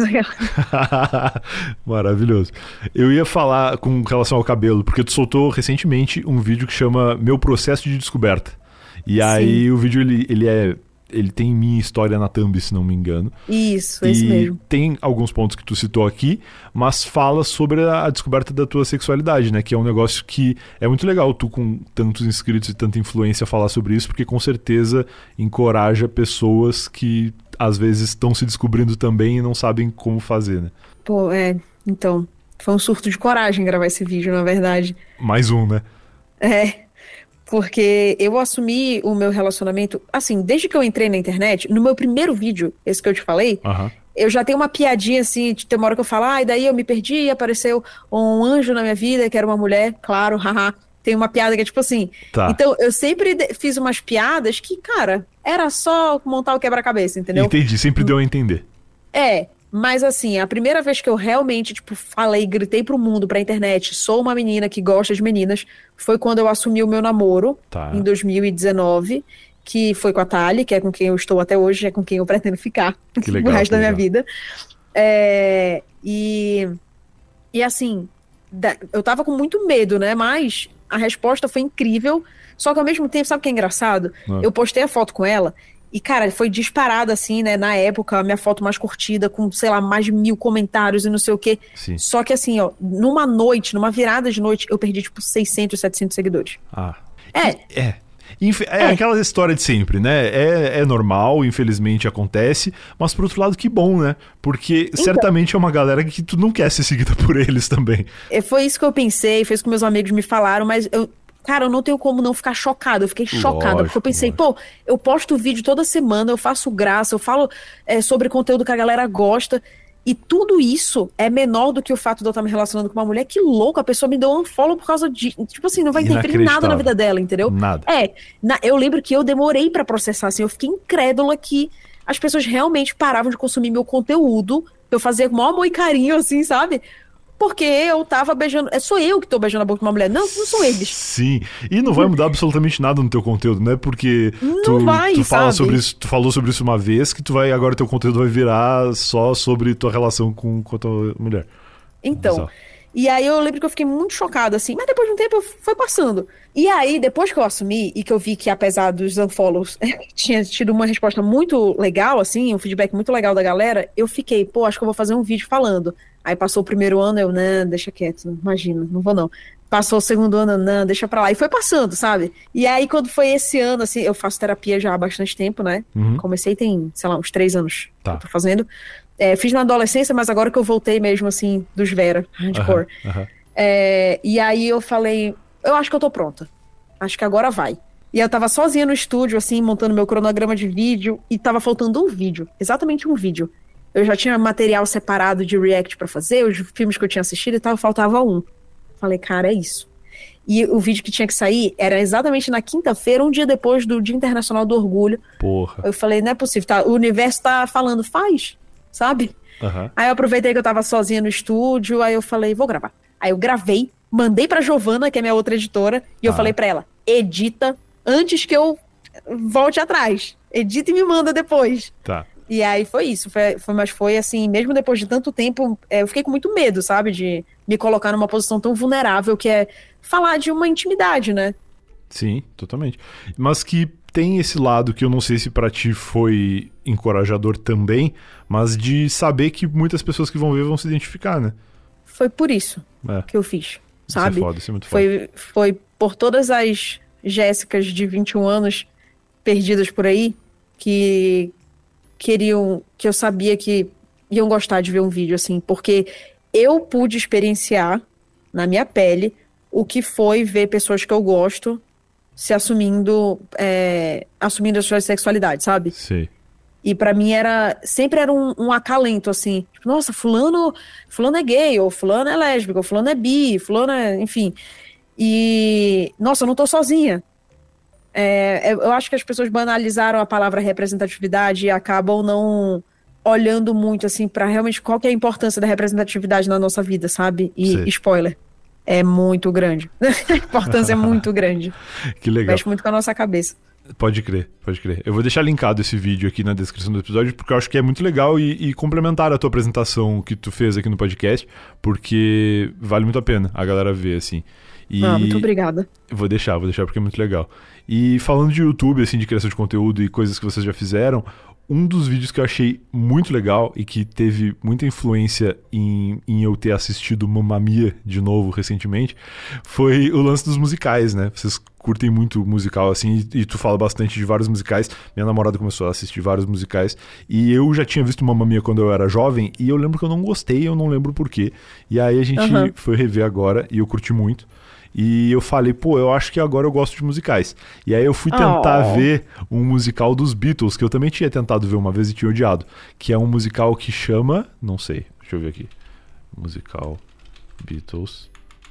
Maravilhoso. Eu ia falar com relação ao cabelo, porque tu soltou recentemente um vídeo que chama Meu Processo de Descoberta. E Sim. aí o vídeo, ele, ele é... Ele tem minha história na thumb, se não me engano. Isso, esse mesmo. Tem alguns pontos que tu citou aqui, mas fala sobre a descoberta da tua sexualidade, né? Que é um negócio que é muito legal tu com tantos inscritos e tanta influência falar sobre isso, porque com certeza encoraja pessoas que às vezes estão se descobrindo também e não sabem como fazer, né? Pô, é, então, foi um surto de coragem gravar esse vídeo, na verdade. Mais um, né? É, porque eu assumi o meu relacionamento, assim, desde que eu entrei na internet, no meu primeiro vídeo, esse que eu te falei, uhum. eu já tenho uma piadinha, assim, de ter uma hora que eu falo, ah, e daí eu me perdi e apareceu um anjo na minha vida, que era uma mulher, claro, haha. Tem uma piada que é tipo assim. Tá. Então, eu sempre fiz umas piadas que, cara, era só montar o quebra-cabeça, entendeu? Entendi, sempre deu a entender. É, mas assim, a primeira vez que eu realmente, tipo, falei, gritei pro mundo, pra internet, sou uma menina que gosta de meninas, foi quando eu assumi o meu namoro, tá. em dois mil e dezenove, que foi com a Thali, que é com quem eu estou até hoje, é com quem eu pretendo ficar que legal, o resto que da minha legal. vida. É, e, e assim, da, eu tava com muito medo, né, mas a resposta foi incrível, só que ao mesmo tempo, sabe o que é engraçado? Ah. Eu postei a foto com ela, e, cara, foi disparada, assim, né, na época, a minha foto mais curtida, com, sei lá, mais de mil comentários e não sei o quê. Sim. Só que, assim, ó, numa noite, numa virada de noite, eu perdi, tipo, seiscentos, setecentos seguidores. Ah. É. É. Infe- é, é aquela história de sempre, né? É, é normal, infelizmente acontece, mas por outro lado, que bom, né? Porque então, certamente é uma galera que tu não quer ser seguida por eles também. Foi isso que eu pensei, foi isso que meus amigos me falaram, mas eu... Cara, eu não tenho como não ficar chocada. Eu fiquei chocada, Lógico, porque eu pensei, lógico. pô, eu posto vídeo toda semana, eu faço graça, eu falo é, sobre conteúdo que a galera gosta, e tudo isso é menor do que o fato de eu estar me relacionando com uma mulher. Que louco, a pessoa me deu um unfollow por causa de... Tipo assim, não vai interferir em nada na vida dela, entendeu? Nada. É, na, eu lembro que eu demorei pra processar, assim, eu fiquei incrédula que as pessoas realmente paravam de consumir meu conteúdo, eu fazia com o maior amor e carinho, assim, sabe? Porque eu tava beijando... É só eu que tô beijando a boca de uma mulher. Não, não são eles. Sim. E não vai mudar absolutamente nada no teu conteúdo, né? Porque não tu, vai, tu fala sabe? sobre isso, tu falou sobre isso uma vez, que tu vai agora teu conteúdo vai virar só sobre tua relação com, com a tua mulher. Então. Exato. E aí eu lembro que eu fiquei muito chocada, assim. Mas depois de um tempo foi passando. E aí, depois que eu assumi e que eu vi que apesar dos unfollows tinha tido uma resposta muito legal, assim, um feedback muito legal da galera, eu fiquei, pô, acho que eu vou fazer um vídeo falando. Aí passou o primeiro ano, eu, não, deixa quieto, imagina, não vou não. Passou o segundo ano, não, deixa pra lá. E foi passando, sabe? E aí, quando foi esse ano, assim, eu faço terapia já há bastante tempo, né? Uhum. Comecei tem, sei lá, uns três anos tá. que eu tô fazendo. É, fiz na adolescência, mas agora que eu voltei mesmo, assim, dos Vera, hardcore. Uhum. Uhum. É, e aí eu falei, eu acho que eu tô pronta. Acho que agora vai. E eu tava sozinha no estúdio, assim, montando meu cronograma de vídeo, e tava faltando um vídeo, exatamente um vídeo. Eu já tinha material separado de react pra fazer, os filmes que eu tinha assistido e tal, faltava um. Falei, cara, é isso. E o vídeo que tinha que sair era exatamente na quinta-feira, um dia depois do Dia Internacional do Orgulho. Porra. Eu falei, não é possível, tá? O universo tá falando, faz, sabe? Uhum. Aí eu aproveitei que eu tava sozinha no estúdio, aí eu falei, vou gravar. Aí eu gravei, mandei pra Giovana, que é minha outra editora, e eu ah. falei pra ela, edita antes que eu volte atrás. Edita e me manda depois. Tá. E aí foi isso, foi, foi, mas foi assim, mesmo depois de tanto tempo, é, eu fiquei com muito medo, sabe, de me colocar numa posição tão vulnerável, que é falar de uma intimidade, né? Sim, totalmente. Mas que tem esse lado que eu não sei se pra ti foi encorajador também, mas de saber que muitas pessoas que vão ver vão se identificar, né? Foi por isso é. que eu fiz, sabe? Isso é foda, isso é muito foda. Foi, foi por todas as Jéssicas de vinte e um anos perdidas por aí, que queriam, que eu sabia que iam gostar de ver um vídeo assim, porque eu pude experienciar na minha pele o que foi ver pessoas que eu gosto se assumindo é, assumindo a sua sexualidade, sabe? Sim. E pra mim era, sempre era um, um acalento, assim, tipo, nossa, fulano, fulano é gay, ou fulano é lésbico, ou fulano é bi, fulano é, enfim, e, nossa, eu não tô sozinha. É, eu acho que as pessoas banalizaram a palavra representatividade e acabam não olhando muito, assim, pra realmente qual que é a importância da representatividade na nossa vida, sabe? E, Sim. spoiler, é muito grande. A importância é muito grande. Que legal. Mexe muito com a nossa cabeça. Pode crer, pode crer. Eu vou deixar linkado esse vídeo aqui na descrição do episódio, porque eu acho que é muito legal e, e complementar a tua apresentação que tu fez aqui no podcast, porque vale muito a pena a galera ver, assim. E Ah, muito obrigada. Vou deixar, vou deixar porque é muito legal. E falando de YouTube, assim, de criação de conteúdo e coisas que vocês já fizeram, um dos vídeos que eu achei muito legal e que teve muita influência em, em eu ter assistido Mamma Mia de novo recentemente foi o lance dos musicais, né? Vocês curtem muito musical, assim, e, e tu fala bastante de vários musicais. Minha namorada começou a assistir vários musicais e eu já tinha visto Mamma Mia quando eu era jovem e eu lembro que eu não gostei, eu não lembro por quê. E aí a gente uhum. foi rever agora e eu curti muito. E eu falei, pô, eu acho que agora eu gosto de musicais. E aí eu fui tentar oh. ver um musical dos Beatles, que eu também tinha tentado ver uma vez e tinha odiado. Que é um musical que chama... Não sei, deixa eu ver aqui. Musical Beatles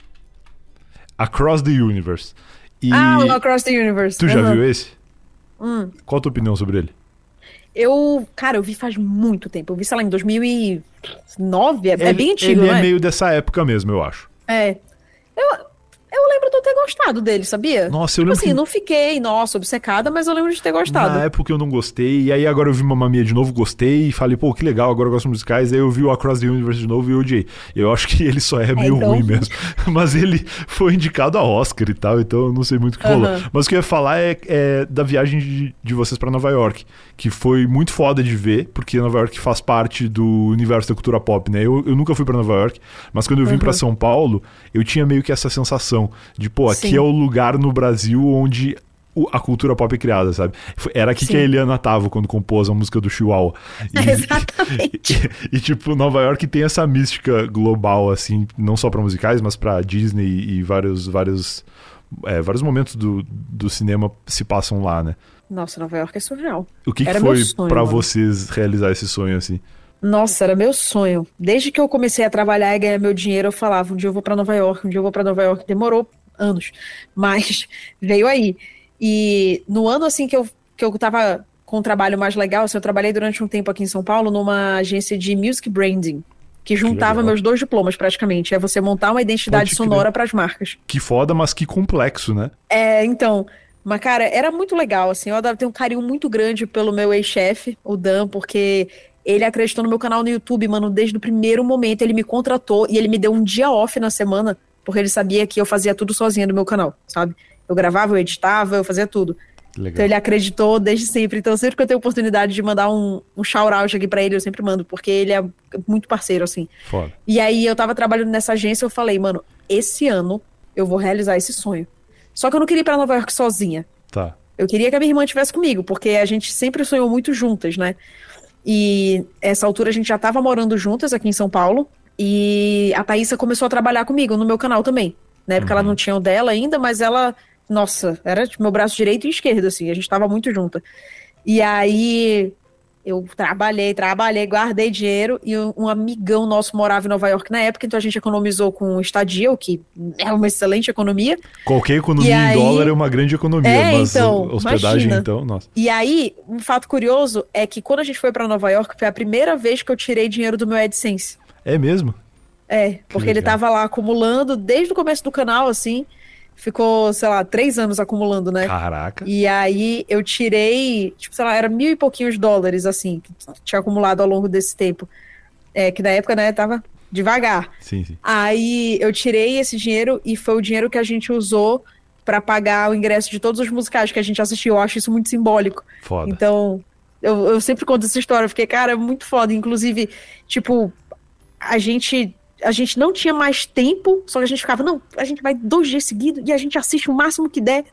Across the Universe. E ah, o Across the Universe. Tu já uhum. viu esse? Hum. Qual a tua opinião sobre ele? Eu, cara, eu vi faz muito tempo. Eu vi, sei lá, em dois mil e nove. É, ele, é bem antigo, ele né? Ele é meio dessa época mesmo, eu acho. É. Eu... Eu lembro de eu ter gostado dele, sabia? Nossa, eu tipo lembro assim, que... não fiquei, nossa, obcecada, mas eu lembro de ter gostado. Na época eu não gostei, e aí agora eu vi Mamma Mia de novo, gostei, e falei, pô, que legal, agora eu gosto de musicais, aí eu vi o Across the Universe de novo e eu odiei. Eu acho que ele só é meio é, então... ruim mesmo. Mas ele foi indicado a Oscar e tal, então eu não sei muito o que uhum. rolou. Mas o que eu ia falar é, é da viagem de, de vocês pra Nova York, que foi muito foda de ver, porque Nova York faz parte do universo da cultura pop, né? Eu, eu nunca fui pra Nova York, mas quando eu vim uhum. pra São Paulo, eu tinha meio que essa sensação de, pô, aqui Sim. é o lugar no Brasil onde a cultura pop é criada, sabe? Era aqui Sim. que a Eliana tava quando compôs a música do Chihuahua. E, Exatamente. E, e, tipo, Nova York tem essa mística global, assim, não só pra musicais, mas pra Disney e vários, vários, é, vários momentos do, do cinema se passam lá, né? Nossa, Nova York é surreal. O que, que Era foi sonho, pra mano. vocês realizar esse sonho, assim? Nossa, era meu sonho. Desde que eu comecei a trabalhar e ganhar meu dinheiro, eu falava, um dia eu vou pra Nova York, um dia eu vou pra Nova York. Demorou anos, mas veio aí. E no ano, assim, que eu, que eu tava com um trabalho mais legal, assim, eu trabalhei durante um tempo aqui em São Paulo numa agência de music branding, que juntava que meus dois diplomas, praticamente. É você montar uma identidade sonora para as marcas. Que foda, mas que complexo, né? É, então... Mas, cara, era muito legal, assim, eu tenho um carinho muito grande pelo meu ex-chefe, o Dan, porque ele acreditou no meu canal no YouTube, mano, desde o primeiro momento, ele me contratou e ele me deu um dia off na semana, porque ele sabia que eu fazia tudo sozinha no meu canal, sabe? Eu gravava, eu editava, eu fazia tudo. Legal. Então ele acreditou desde sempre, então sempre que eu tenho oportunidade de mandar um, um shout-out aqui pra ele, eu sempre mando, porque ele é muito parceiro, assim. Foda. E aí eu tava trabalhando nessa agência, eu falei, mano, esse ano eu vou realizar esse sonho. Só que eu não queria ir pra Nova York sozinha. Tá. Eu queria que a minha irmã estivesse comigo, porque a gente sempre sonhou muito juntas, né? E essa altura a gente já tava morando juntas aqui em São Paulo. E a Thaísa começou a trabalhar comigo no meu canal também. Na época uhum. ela não tinha o dela ainda, mas ela... Nossa, era tipo meu braço direito e esquerdo, assim. A gente tava muito junta. E aí... Eu trabalhei, trabalhei, guardei dinheiro e um, um amigão nosso morava em Nova York na época, então a gente economizou com estadia, o que é uma excelente economia. Qualquer economia e em aí... dólar é uma grande economia, é, mas então, hospedagem imagina. então, nossa. E aí, um fato curioso é que quando a gente foi pra Nova York, foi a primeira vez que eu tirei dinheiro do meu AdSense. É mesmo? É, que porque legal. Ele tava lá acumulando desde o começo do canal, assim... Ficou, sei lá, três anos acumulando, né? Caraca. E aí eu tirei, tipo, sei lá, era mil e pouquinhos dólares, assim, que tinha acumulado ao longo desse tempo. É, que na época, né, tava devagar. Sim, sim. Aí eu tirei esse dinheiro e foi o dinheiro que a gente usou pra pagar o ingresso de todos os musicais que a gente assistiu. Eu acho isso muito simbólico. Foda. Então, eu, eu sempre conto essa história. Eu fiquei, cara, é muito foda. Inclusive, tipo, a gente... A gente não tinha mais tempo, só que a gente ficava, não, a gente vai dois dias seguidos e a gente assiste o máximo que der.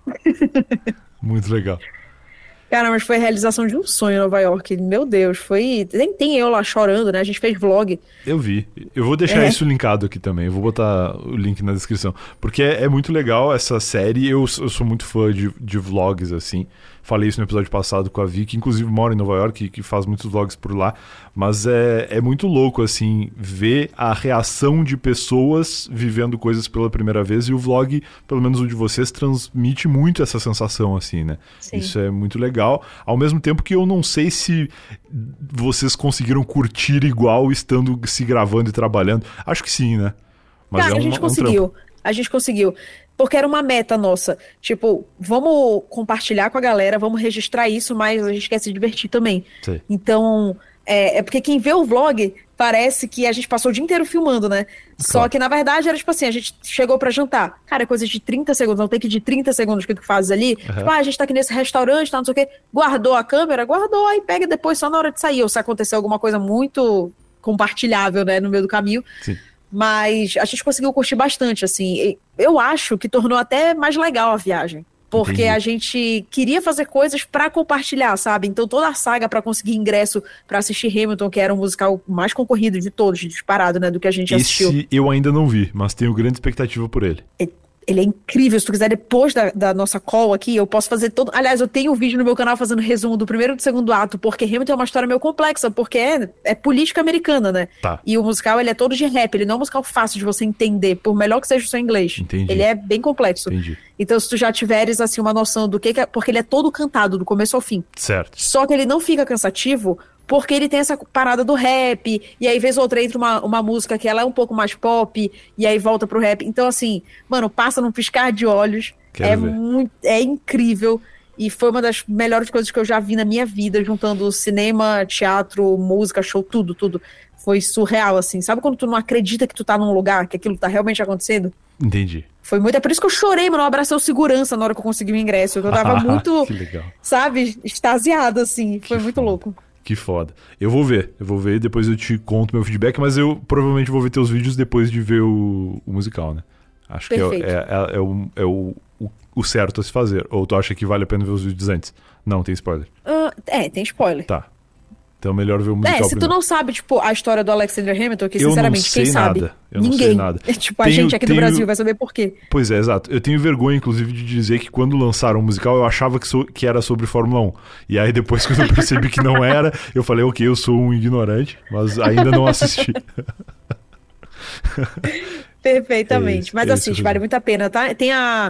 Muito legal. Cara, mas foi a realização de um sonho em Nova York. Meu Deus, foi... Nem tem eu lá chorando, né? A gente fez vlog. Eu vi. Eu vou deixar é. isso linkado aqui também. Eu vou botar o link na descrição. Porque é, é muito legal essa série. Eu, eu sou muito fã de, de vlogs, assim. Falei isso no episódio passado com a Vi, que inclusive mora em Nova York e que faz muitos vlogs por lá. Mas é, é muito louco, assim, ver a reação de pessoas vivendo coisas pela primeira vez. E o vlog, pelo menos o de vocês, transmite muito essa sensação, assim, né? Sim. Isso é muito legal. Ao mesmo tempo que eu não sei se vocês conseguiram curtir igual estando se gravando e trabalhando. Acho que sim, né? Mas Cara, é um, a gente conseguiu. Um a gente conseguiu. Porque era uma meta nossa. Tipo, vamos compartilhar com a galera, vamos registrar isso, mas a gente quer se divertir também. Sim. Então, é, é porque quem vê o vlog parece que a gente passou o dia inteiro filmando, né? Só Claro. que, na verdade, era tipo assim, a gente chegou pra jantar. Cara, é coisa de trinta segundos, não tem que de trinta segundos que tu fazes ali. Uhum. Tipo, ah, a gente tá aqui nesse restaurante, tá, não sei o quê. Guardou a câmera, guardou, aí pega depois só na hora de sair. Ou se acontecer alguma coisa muito compartilhável, né, no meio do caminho. Sim. Mas a gente conseguiu curtir bastante, assim. E eu acho que tornou até mais legal a viagem. Porque Entendi. a gente queria fazer coisas pra compartilhar, sabe? Então toda a saga pra conseguir ingresso pra assistir Hamilton, que era o musical mais concorrido de todos, disparado, né? Do que a gente assistiu. Esse eu ainda não vi, mas tenho grande expectativa por ele. Ele é incrível. Se tu quiser, depois da, da nossa call aqui, eu posso fazer todo... Aliás, eu tenho um vídeo no meu canal fazendo resumo do primeiro e do segundo ato, porque Hamilton é uma história meio complexa, porque é, é política americana, né? Tá. E o musical, ele é todo de rap, ele não é um musical fácil de você entender, por melhor que seja o seu inglês. Entendi. Ele é bem complexo. Entendi. Então, se tu já tiveres, assim, uma noção do que, que é... Porque ele é todo cantado, do começo ao fim. Certo. Só que ele não fica cansativo porque ele tem essa parada do rap, e aí vez ou outra entra uma, uma música que ela é um pouco mais pop, e aí volta pro rap. Então, assim, mano, passa num piscar de olhos. Quero É ver. muito, é incrível. E foi uma das melhores coisas que eu já vi na minha vida, juntando cinema, teatro, música, show, tudo, tudo. Foi surreal, assim. Sabe quando tu não acredita que tu tá num lugar, que aquilo tá realmente acontecendo? Entendi. Foi muito. É por isso que eu chorei, mano. Eu abracei o segurança na hora que eu consegui o ingresso. Eu tava muito, Que legal. sabe, extasiada, assim. Foi Que muito foda. louco. Que foda. Eu vou ver, eu vou ver e depois eu te conto meu feedback, mas eu provavelmente vou ver teus vídeos depois de ver o, o musical, né? Acho Perfeito. que é, é, é, é, o, é o, o, o certo a se fazer. Ou tu acha que vale a pena ver os vídeos antes? Não, tem spoiler. Ah, é, tem spoiler. Tá. Então é melhor ver o musical É, se tu primeiro. não sabe, tipo, a história do Alexander Hamilton, que Eu não sinceramente, sei quem sabe? nada. Eu não Ninguém. sei nada. É, tipo, a Tenho- gente aqui tenho- do Brasil vai saber por quê. Pois é, exato. Eu tenho vergonha, inclusive, de dizer que quando lançaram o musical, eu achava que, sou- que era sobre Fórmula um. E aí, depois que eu percebi que não era, eu falei, ok, eu sou um ignorante, mas ainda não assisti. Perfeitamente. É isso, Mas é assiste, isso vale mesmo. muito a pena, tá? Tem a,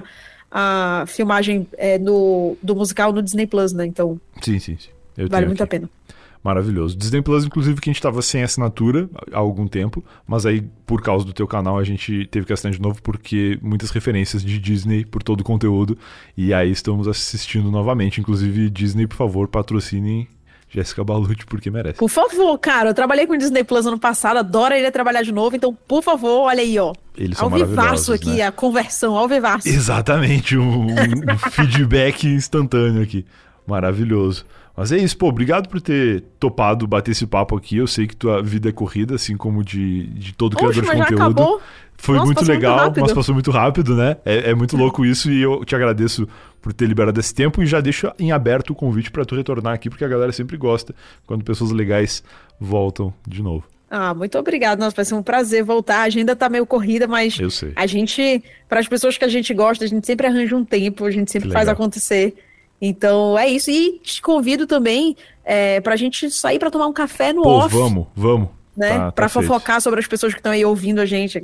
a filmagem é, no, do musical no Disney Plus, né? Então, Sim, sim, sim. Eu vale tenho muito aqui. a pena. Maravilhoso. Disney Plus, inclusive, que a gente tava sem assinatura há algum tempo, mas aí, por causa do teu canal, a gente teve que assinar de novo, porque muitas referências de Disney por todo o conteúdo, e aí estamos assistindo novamente. Inclusive, Disney, por favor, patrocinem Jéssica Balucci, porque merece. Por favor, cara, eu trabalhei com o Disney Plus ano passado, adoro ele trabalhar de novo, então, por favor, olha aí, ó. Eles são Ao vivaço maravilhosos, aqui, né? a conversão, ao vivaço. Exatamente, um, um feedback instantâneo aqui. Maravilhoso. Mas é isso, pô, obrigado por ter topado bater esse papo aqui. Eu sei que tua vida é corrida, assim como de, de todo Oxe, criador de mas já conteúdo. acabou. Foi Nossa, muito passou muito legal, rápido. mas passou muito rápido, né? É, é muito louco isso e eu te agradeço por ter liberado esse tempo e já deixo em aberto o convite pra tu retornar aqui, porque a galera sempre gosta quando pessoas legais voltam de novo. Ah, muito obrigada. Nossa, vai ser um prazer voltar. A agenda tá meio corrida, mas Eu sei. a gente, para as pessoas que a gente gosta, a gente sempre arranja um tempo, a gente sempre Que faz legal. acontecer. Então é isso. E te convido também é, pra gente sair pra tomar um café no Pô, off, vamos, vamos. né? Tá, pra tá feito. fofocar sobre as pessoas que estão aí ouvindo a gente.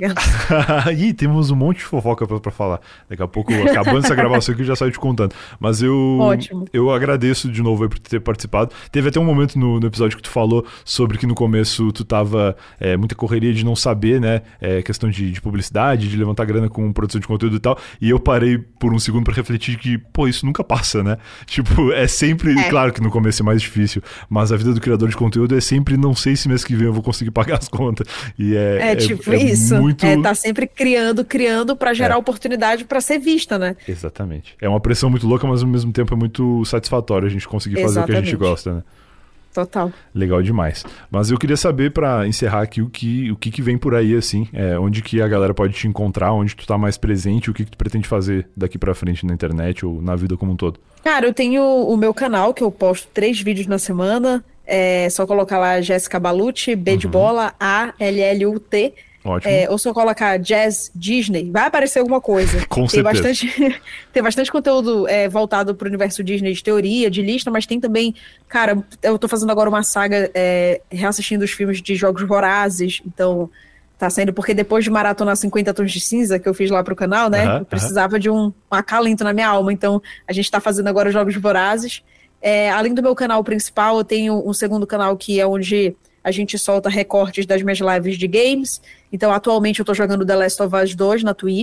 Ih, temos um monte de fofoca pra, pra falar. Daqui a pouco, acabando essa gravação aqui, eu já saio te contando. Mas eu Ótimo. eu agradeço de novo aí por ter participado. Teve até um momento no, no episódio que tu falou sobre que no começo tu tava é, muita correria de não saber, né? É, questão de, de publicidade, de levantar grana com produção de conteúdo e tal. E eu parei por um segundo pra refletir que, pô, isso nunca passa, né? Tipo, é sempre... É. Claro que no começo é mais difícil, mas a vida do criador de conteúdo é sempre não sei se mês que vem eu vou conseguir pagar as contas. E é, É, tipo é isso. Muito... É, tá sempre criando, criando pra gerar É. oportunidade pra ser vista, né? Exatamente. É uma pressão muito louca, mas ao mesmo tempo é muito satisfatório a gente conseguir fazer o que a gente Exatamente. gosta, né? Total. Legal demais. Mas eu queria saber, pra encerrar aqui, o que, o que, que vem por aí, assim, é, onde que a galera pode te encontrar, onde tu tá mais presente, o que, que tu pretende fazer daqui pra frente na internet ou na vida como um todo. Cara, eu tenho o meu canal, que eu posto três vídeos na semana. É só colocar lá Jéssica Balucci, B de bola, A L L U T. Ótimo. É, ou só colocar Jazz Disney, vai aparecer alguma coisa. Com tem certeza. bastante Tem bastante conteúdo é, voltado pro universo Disney de teoria, de lista, mas tem também, cara, eu tô fazendo agora uma saga é, reassistindo os filmes de Jogos Vorazes, então tá saindo, porque depois de maratonar cinquenta Tons de Cinza, que eu fiz lá pro canal, né, Aham, eu precisava de um, um acalento na minha alma, então a gente tá fazendo agora Jogos Vorazes. É, além do meu canal principal, eu tenho um segundo canal que é onde a gente solta recortes das minhas lives de games. Então, atualmente, eu tô jogando The Last of Us dois na Twitch.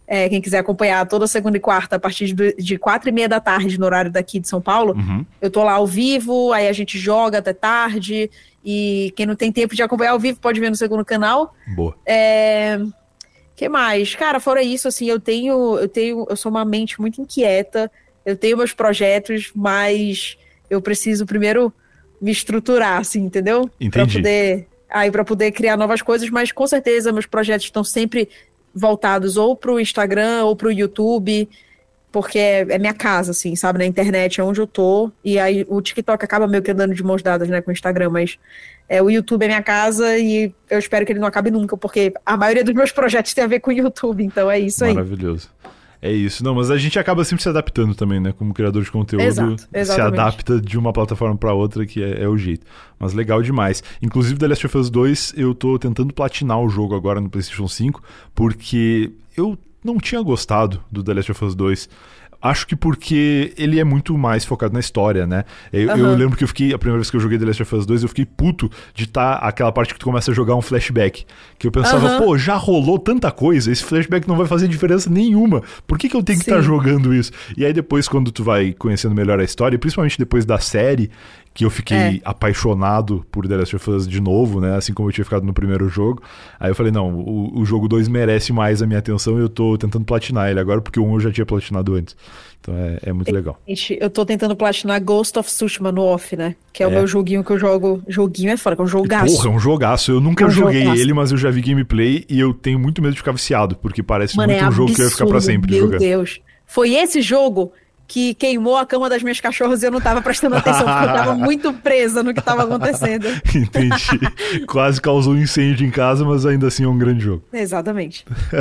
É, quem quiser acompanhar toda segunda e quarta, a partir de, de quatro e meia da tarde, no horário daqui de São Paulo, uhum. eu tô lá ao vivo, aí a gente joga até tarde, e quem não tem tempo de acompanhar ao vivo pode ver no segundo canal. Boa. É... que mais? Cara, fora isso, assim, eu tenho, eu tenho, eu sou uma mente muito inquieta, eu tenho meus projetos, mas eu preciso primeiro me estruturar, assim, entendeu? Entendi. Pra poder, aí para poder criar novas coisas, mas com certeza meus projetos estão sempre voltados ou pro Instagram ou pro YouTube, porque é, é minha casa, assim, sabe? Na internet é onde eu tô, e aí o TikTok acaba meio que andando de mãos dadas, né, com o Instagram, mas é, o YouTube é minha casa e eu espero que ele não acabe nunca, porque a maioria dos meus projetos tem a ver com o YouTube, então é isso aí. Maravilhoso. É isso. Não, mas a gente acaba sempre se adaptando também, né? Como criador de conteúdo, Exato, se adapta de uma plataforma para outra, que é, é o jeito. Mas legal demais. Inclusive, The Last of Us dois, eu tô tentando platinar o jogo agora no PlayStation cinco, porque eu não tinha gostado do The Last of Us dois. Acho que porque ele é muito mais focado na história, né? Eu, uhum. eu lembro que eu fiquei, a primeira vez que eu joguei The Last of Us dois, eu fiquei puto de estar tá aquela parte que tu começa a jogar um flashback. Que eu pensava, uhum. pô, já rolou tanta coisa, esse flashback não vai fazer diferença nenhuma. Por que que eu tenho que estar tá jogando isso? E aí depois, quando tu vai conhecendo melhor a história, principalmente depois da série, que eu fiquei é. apaixonado por The Last of Us de novo, né? Assim como eu tinha ficado no primeiro jogo. Aí eu falei, não, o, o jogo dois merece mais a minha atenção e eu tô tentando platinar ele agora, porque o um eu já tinha platinado antes. Então é, é muito legal. Eu tô tentando platinar Ghost of Tsushima no off, né? Que é, é o meu joguinho que eu jogo. Joguinho é fora, que é um jogaço. Porra, é um jogaço. Eu nunca é um joguei jogaço. ele, mas eu já vi gameplay e eu tenho muito medo de ficar viciado, porque parece Mano, muito é um absurdo, jogo que eu ia ficar pra sempre meu jogando. Meu Deus. Foi esse jogo que queimou a cama das minhas cachorras e eu não tava prestando atenção, porque eu tava muito presa no que tava acontecendo. Entendi. Quase causou um incêndio em casa, mas ainda assim é um grande jogo. Exatamente.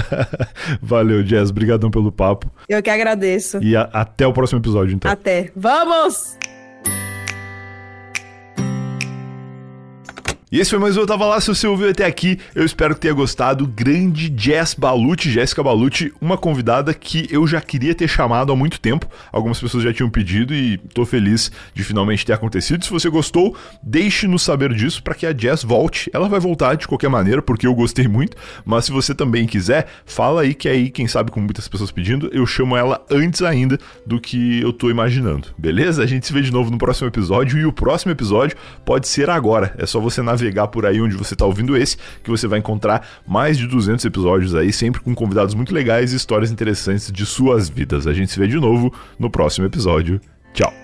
Valeu, Jess. Obrigadão pelo papo. Eu que agradeço. E a, até o próximo episódio, então. Até. Vamos! E esse foi mais um Eu Tava Lá. Se você ouviu até aqui, eu espero que tenha gostado. Grande Jess Balucci, Jéssica Balucci, uma convidada que eu já queria ter chamado há muito tempo. Algumas pessoas já tinham pedido e tô feliz de finalmente ter acontecido. Se você gostou, deixe-nos saber disso para que a Jess volte. Ela vai voltar de qualquer maneira, porque eu gostei muito. Mas se você também quiser, fala aí que aí, quem sabe, com muitas pessoas pedindo, eu chamo ela antes ainda do que eu tô imaginando. Beleza? A gente se vê de novo no próximo episódio. E o próximo episódio pode ser agora. É só você navegar por aí onde você está ouvindo esse, que você vai encontrar mais de duzentos episódios aí, sempre com convidados muito legais e histórias interessantes de suas vidas. A gente se vê de novo no próximo episódio. Tchau!